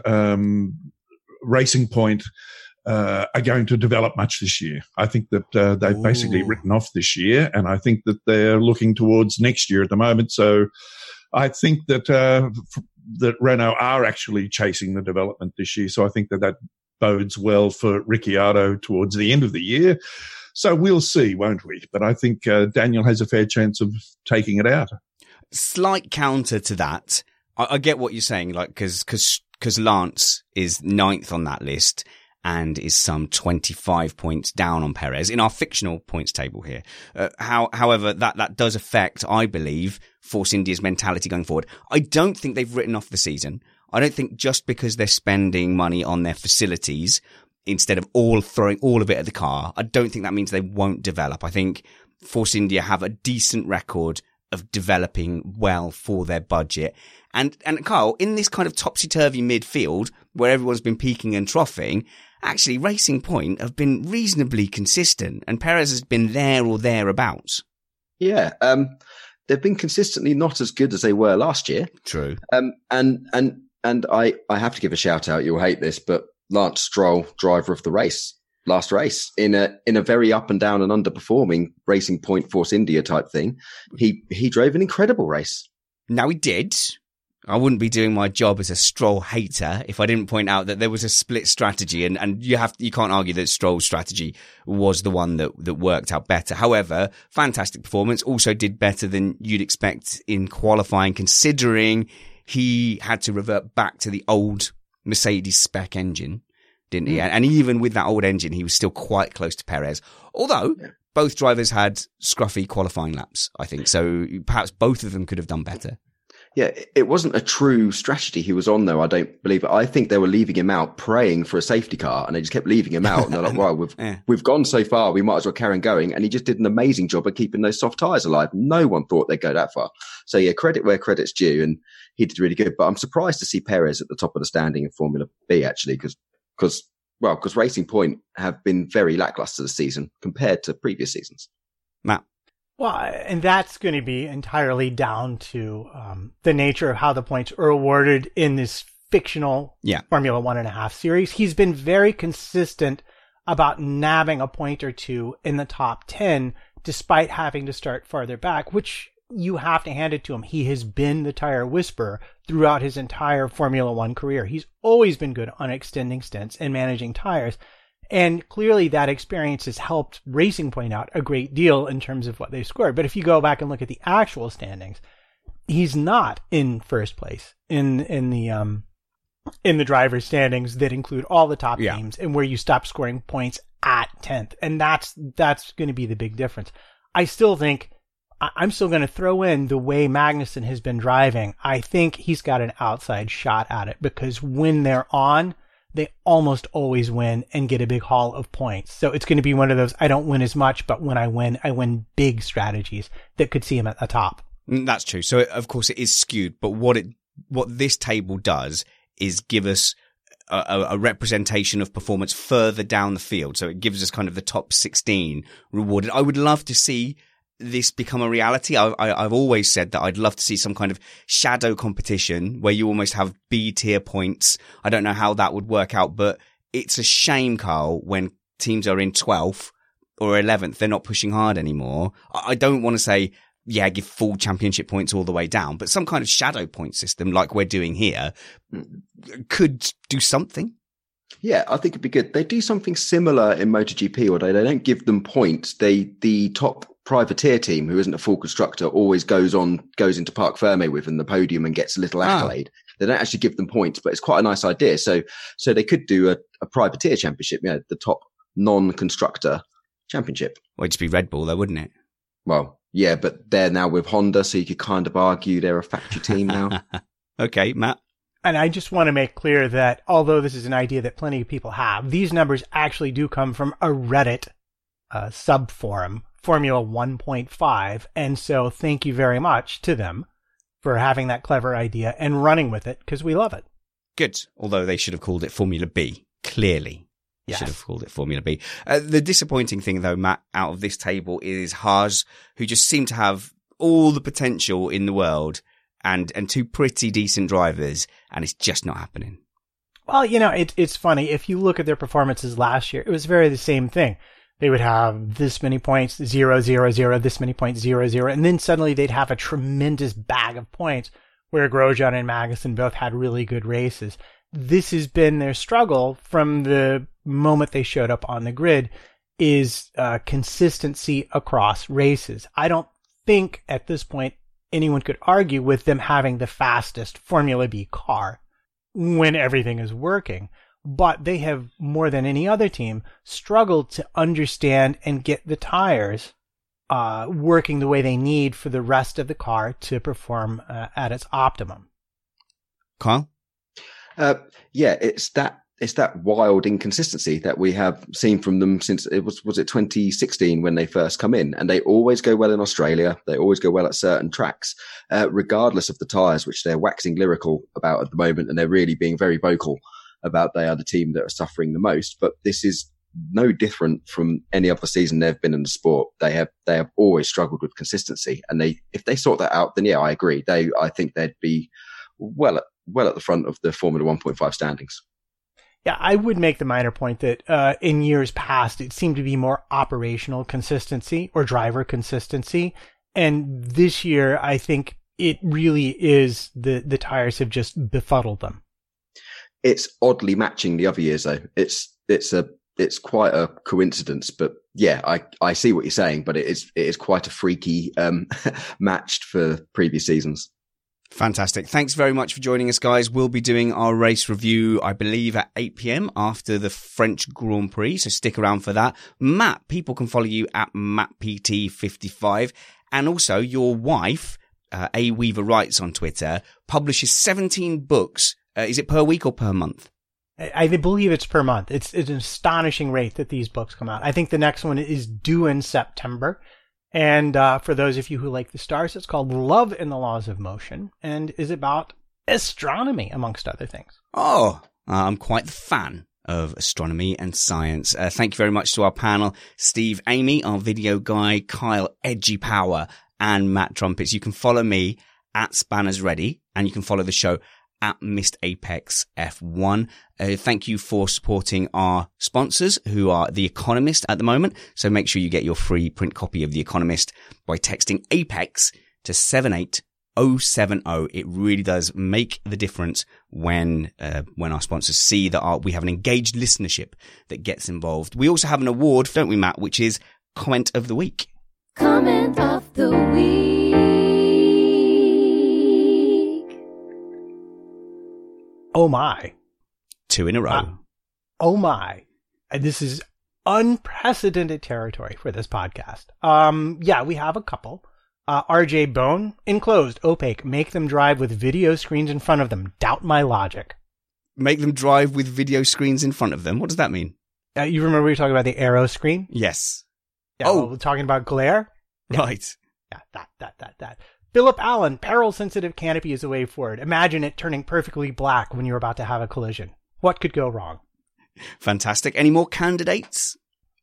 Racing Point are going to develop much this year. I think that they've basically written off this year, and I think that they're looking towards next year at the moment. So I think that that Renault are actually chasing the development this year. So I think that bodes well for Ricciardo towards the end of the year. So we'll see, won't we? But I think Daniel has a fair chance of taking it out. Slight counter to that. I get what you're saying, like, because Lance is 9th on that list and is some 25 points down on Perez in our fictional points table here. However, that does affect, I believe, Force India's mentality going forward. I don't think they've written off the season. I don't think just because they're spending money on their facilities instead of throwing all of it at the car, I don't think that means they won't develop. I think Force India have a decent record of developing well for their budget. And Kyle, in this kind of topsy-turvy midfield where everyone's been peaking and troughing, actually Racing Point have been reasonably consistent, and Perez has been there or thereabouts. Yeah, they've been consistently not as good as they were last year. True. And I have to give a shout out. You'll hate this, but Lance Stroll, driver of the race, last race in a very up and down and underperforming Racing Point Force India type thing, he drove an incredible race. Now he did. I wouldn't be doing my job as a Stroll hater if I didn't point out that there was a split strategy, and you can't argue that Stroll's strategy was the one that worked out better. However, fantastic performance, also did better than you'd expect in qualifying, considering he had to revert back to the old Mercedes spec engine, didn't he? And even with that old engine, he was still quite close to Perez, although both drivers had scruffy qualifying laps, I think. So perhaps both of them could have done better. Yeah, it wasn't a true strategy he was on, though. I don't believe it. I think they were leaving him out, praying for a safety car, and they just kept leaving him out. And they're like, well, we've gone so far, we might as well carry on going. And he just did an amazing job of keeping those soft tyres alive. No one thought they'd go that far. So yeah, credit where credit's due, and he did really good. But I'm surprised to see Perez at the top of the standing in Formula B, actually, because Racing Point have been very lackluster this season compared to previous seasons. Matt? Well, and that's going to be entirely down to the nature of how the points are awarded in this fictional Formula 1.5 series. He's been very consistent about nabbing a point or two in the top 10, despite having to start farther back, which you have to hand it to him. He has been the tire whisperer throughout his entire Formula 1 career. He's always been good on extending stints and managing tires. And clearly that experience has helped Racing Point out a great deal in terms of what they've scored. But if you go back and look at the actual standings, he's not in first place in the driver's standings that include all the top teams and where you stop scoring points at 10th. And that's going to be the big difference. I still think I'm still going to throw in the way Magnussen has been driving. I think he's got an outside shot at it because when they're on, they almost always win and get a big haul of points. So it's going to be one of those, I don't win as much, but when I win big strategies that could see him at the top. That's true. So of course it is skewed, but what this table does is give us a representation of performance further down the field. So it gives us kind of the top 16 rewarded. I would love to see this become a reality. I've always said that I'd love to see some kind of shadow competition where you almost have B tier points. I don't know how that would work out, but it's a shame, Carl, when teams are in 12th or 11th, they're not pushing hard anymore. I don't want to say, give full championship points all the way down, but some kind of shadow point system like we're doing here could do something. Yeah, I think it'd be good. They do something similar in MotoGP, although they don't give them points. The top privateer team, who isn't a full constructor, always goes into Parc Fermé within the podium and gets a little accolade. They don't actually give them points, but it's quite a nice idea. So they could do a privateer championship, the top non-constructor championship. Well, it'd just be Red Bull though, wouldn't it? Well, yeah, but they're now with Honda, so you could kind of argue they're a factory team now. Okay, Matt. And I just want to make clear that although this is an idea that plenty of people have, these numbers actually do come from a Reddit sub-forum, Formula 1.5. And so thank you very much to them for having that clever idea and running with it, because we love it. Good. Although they should have called it Formula B, clearly. Yes. Should have called it Formula B. The disappointing thing, though, Matt, out of this table is Haas, who just seem to have all the potential in the world and two pretty decent drivers, and it's just not happening. Well, it's funny. If you look at their performances last year, it was very the same thing. They would have this many points, 0, 0, 0, this many points, 0, 0, and then suddenly they'd have a tremendous bag of points where Grosjean and Magnussen both had really good races. This has been their struggle from the moment they showed up on the grid, is consistency across races. I don't think at this point anyone could argue with them having the fastest Formula B car when everything is working. But they have, more than any other team, struggled to understand and get the tires working the way they need for the rest of the car to perform at its optimum. Kyle? It's that wild inconsistency that we have seen from them since was it 2016 when they first come in, and they always go well in Australia. They always go well at certain tracks, regardless of the tyres, which they're waxing lyrical about at the moment, and they're really being very vocal about they are the team that are suffering the most. But this is no different from any other season they've been in the sport. They have always struggled with consistency, and if they sort that out, then yeah, I agree. I think they'd be well at the front of the Formula 1.5 standings. Yeah, I would make the minor point that in years past, it seemed to be more operational consistency or driver consistency. And this year, I think it really is the tires have just befuddled them. It's oddly matching the other years, though. It's quite a coincidence, but yeah, I see what you're saying, but it is quite a freaky matched for previous seasons. Fantastic. Thanks very much for joining us, guys. We'll be doing our race review, I believe, at 8 p.m. after the French Grand Prix, so stick around for that. Matt, people can follow you at MattPT55, and also your wife, A. Weaver Writes on Twitter, publishes 17 books. Is it per week or per month? I believe it's per month. It's an astonishing rate that these books come out. I think the next one is due in September. And for those of you who like the stars, it's called Love and the Laws of Motion and is about astronomy, amongst other things. Oh, I'm quite the fan of astronomy and science. Thank you very much to our panel, Steve Amy, our video guy, Kyle Edgy Power, and Matt Trumpets. You can follow me at Spanners Ready, and you can follow the show at Missed Apex F1. Thank you for supporting our sponsors, who are The Economist at the moment. So make sure you get your free print copy of The Economist by texting APEX to 78070. It really does make the difference when our sponsors see that we have an engaged listenership that gets involved. We also have an award, don't we, Matt, which is Comment of the Week. Comment of the Week. Oh my. 2 in a row. Oh my. This is unprecedented territory for this podcast. Yeah, we have a couple. RJ Bone, enclosed, opaque, make them drive with video screens in front of them. Doubt my logic. Make them drive with video screens in front of them? What does that mean? You remember we were talking about the Aero screen? Yes. Yeah, we're talking about glare? Yeah. Right. Yeah, that. Philip Allen, peril-sensitive canopy is the way forward. Imagine it turning perfectly black when you're about to have a collision. What could go wrong? Fantastic. Any more candidates?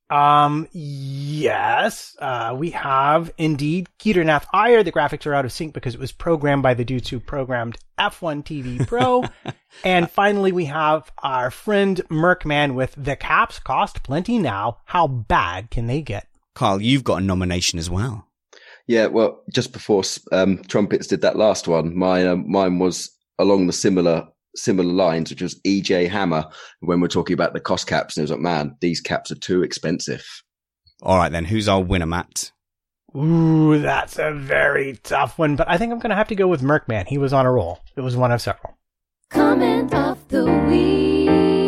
Yes, we have indeed Keternath Iyer. The graphics are out of sync because it was programmed by the dudes who programmed F1 TV Pro. And finally, we have our friend Merkman with The Caps Cost Plenty Now. How bad can they get? Carl, you've got a nomination as well. Yeah, well, just before Trumpets did that last one, mine was along the similar lines, which was EJ Hammer, when we're talking about the cost caps. And it was like, man, these caps are too expensive. All right, then. Who's our winner, Matt? Ooh, that's a very tough one. But I think I'm going to have to go with Merkman. He was on a roll. It was one of several. Comment of the Week.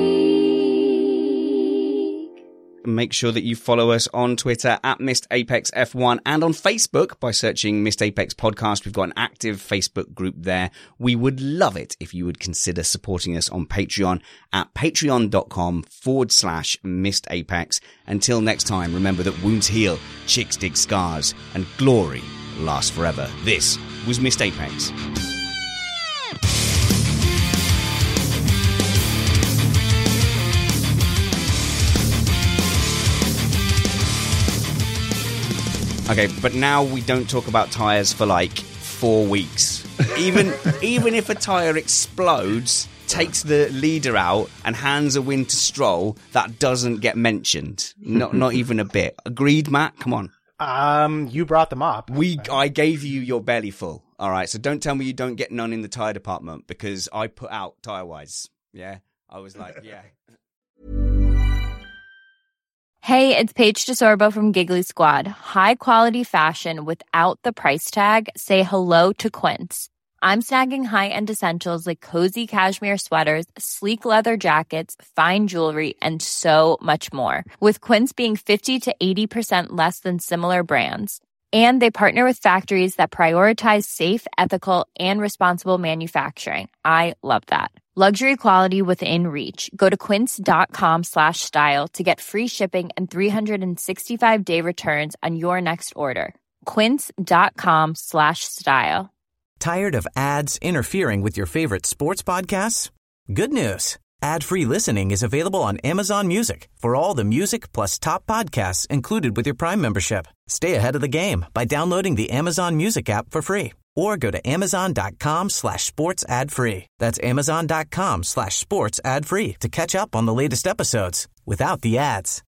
Make sure that you follow us on Twitter at Missed Apex F1 and on Facebook by searching Missed Apex Podcast. We've got an active Facebook group there. We would love it if you would consider supporting us on Patreon at patreon.com/Missed Apex. Until next time, remember that wounds heal, chicks dig scars, and glory lasts forever. This was Missed Apex. Okay, but now we don't talk about tyres for like 4 weeks. Even if a tyre explodes, takes the leader out and hands a win to Stroll, that doesn't get mentioned. Not even a bit. Agreed, Matt? Come on. You brought them up. I gave you your belly full. All right, so don't tell me you don't get none in the tyre department because I put out Tyrewise. Yeah, I was like, yeah. Hey, it's Paige DeSorbo from Giggly Squad. High quality fashion without the price tag. Say hello to Quince. I'm snagging high-end essentials like cozy cashmere sweaters, sleek leather jackets, fine jewelry, and so much more. With Quince being 50 to 80% less than similar brands. And they partner with factories that prioritize safe, ethical, and responsible manufacturing. I love that. Luxury quality within reach. Go to quince.com/style to get free shipping and 365-day returns on your next order. Quince.com/style. Tired of ads interfering with your favorite sports podcasts? Good news. Ad-free listening is available on Amazon Music for all the music plus top podcasts included with your Prime membership. Stay ahead of the game by downloading the Amazon Music app for free or go to amazon.com/sports ad free. That's amazon.com/sports ad free to catch up on the latest episodes without the ads.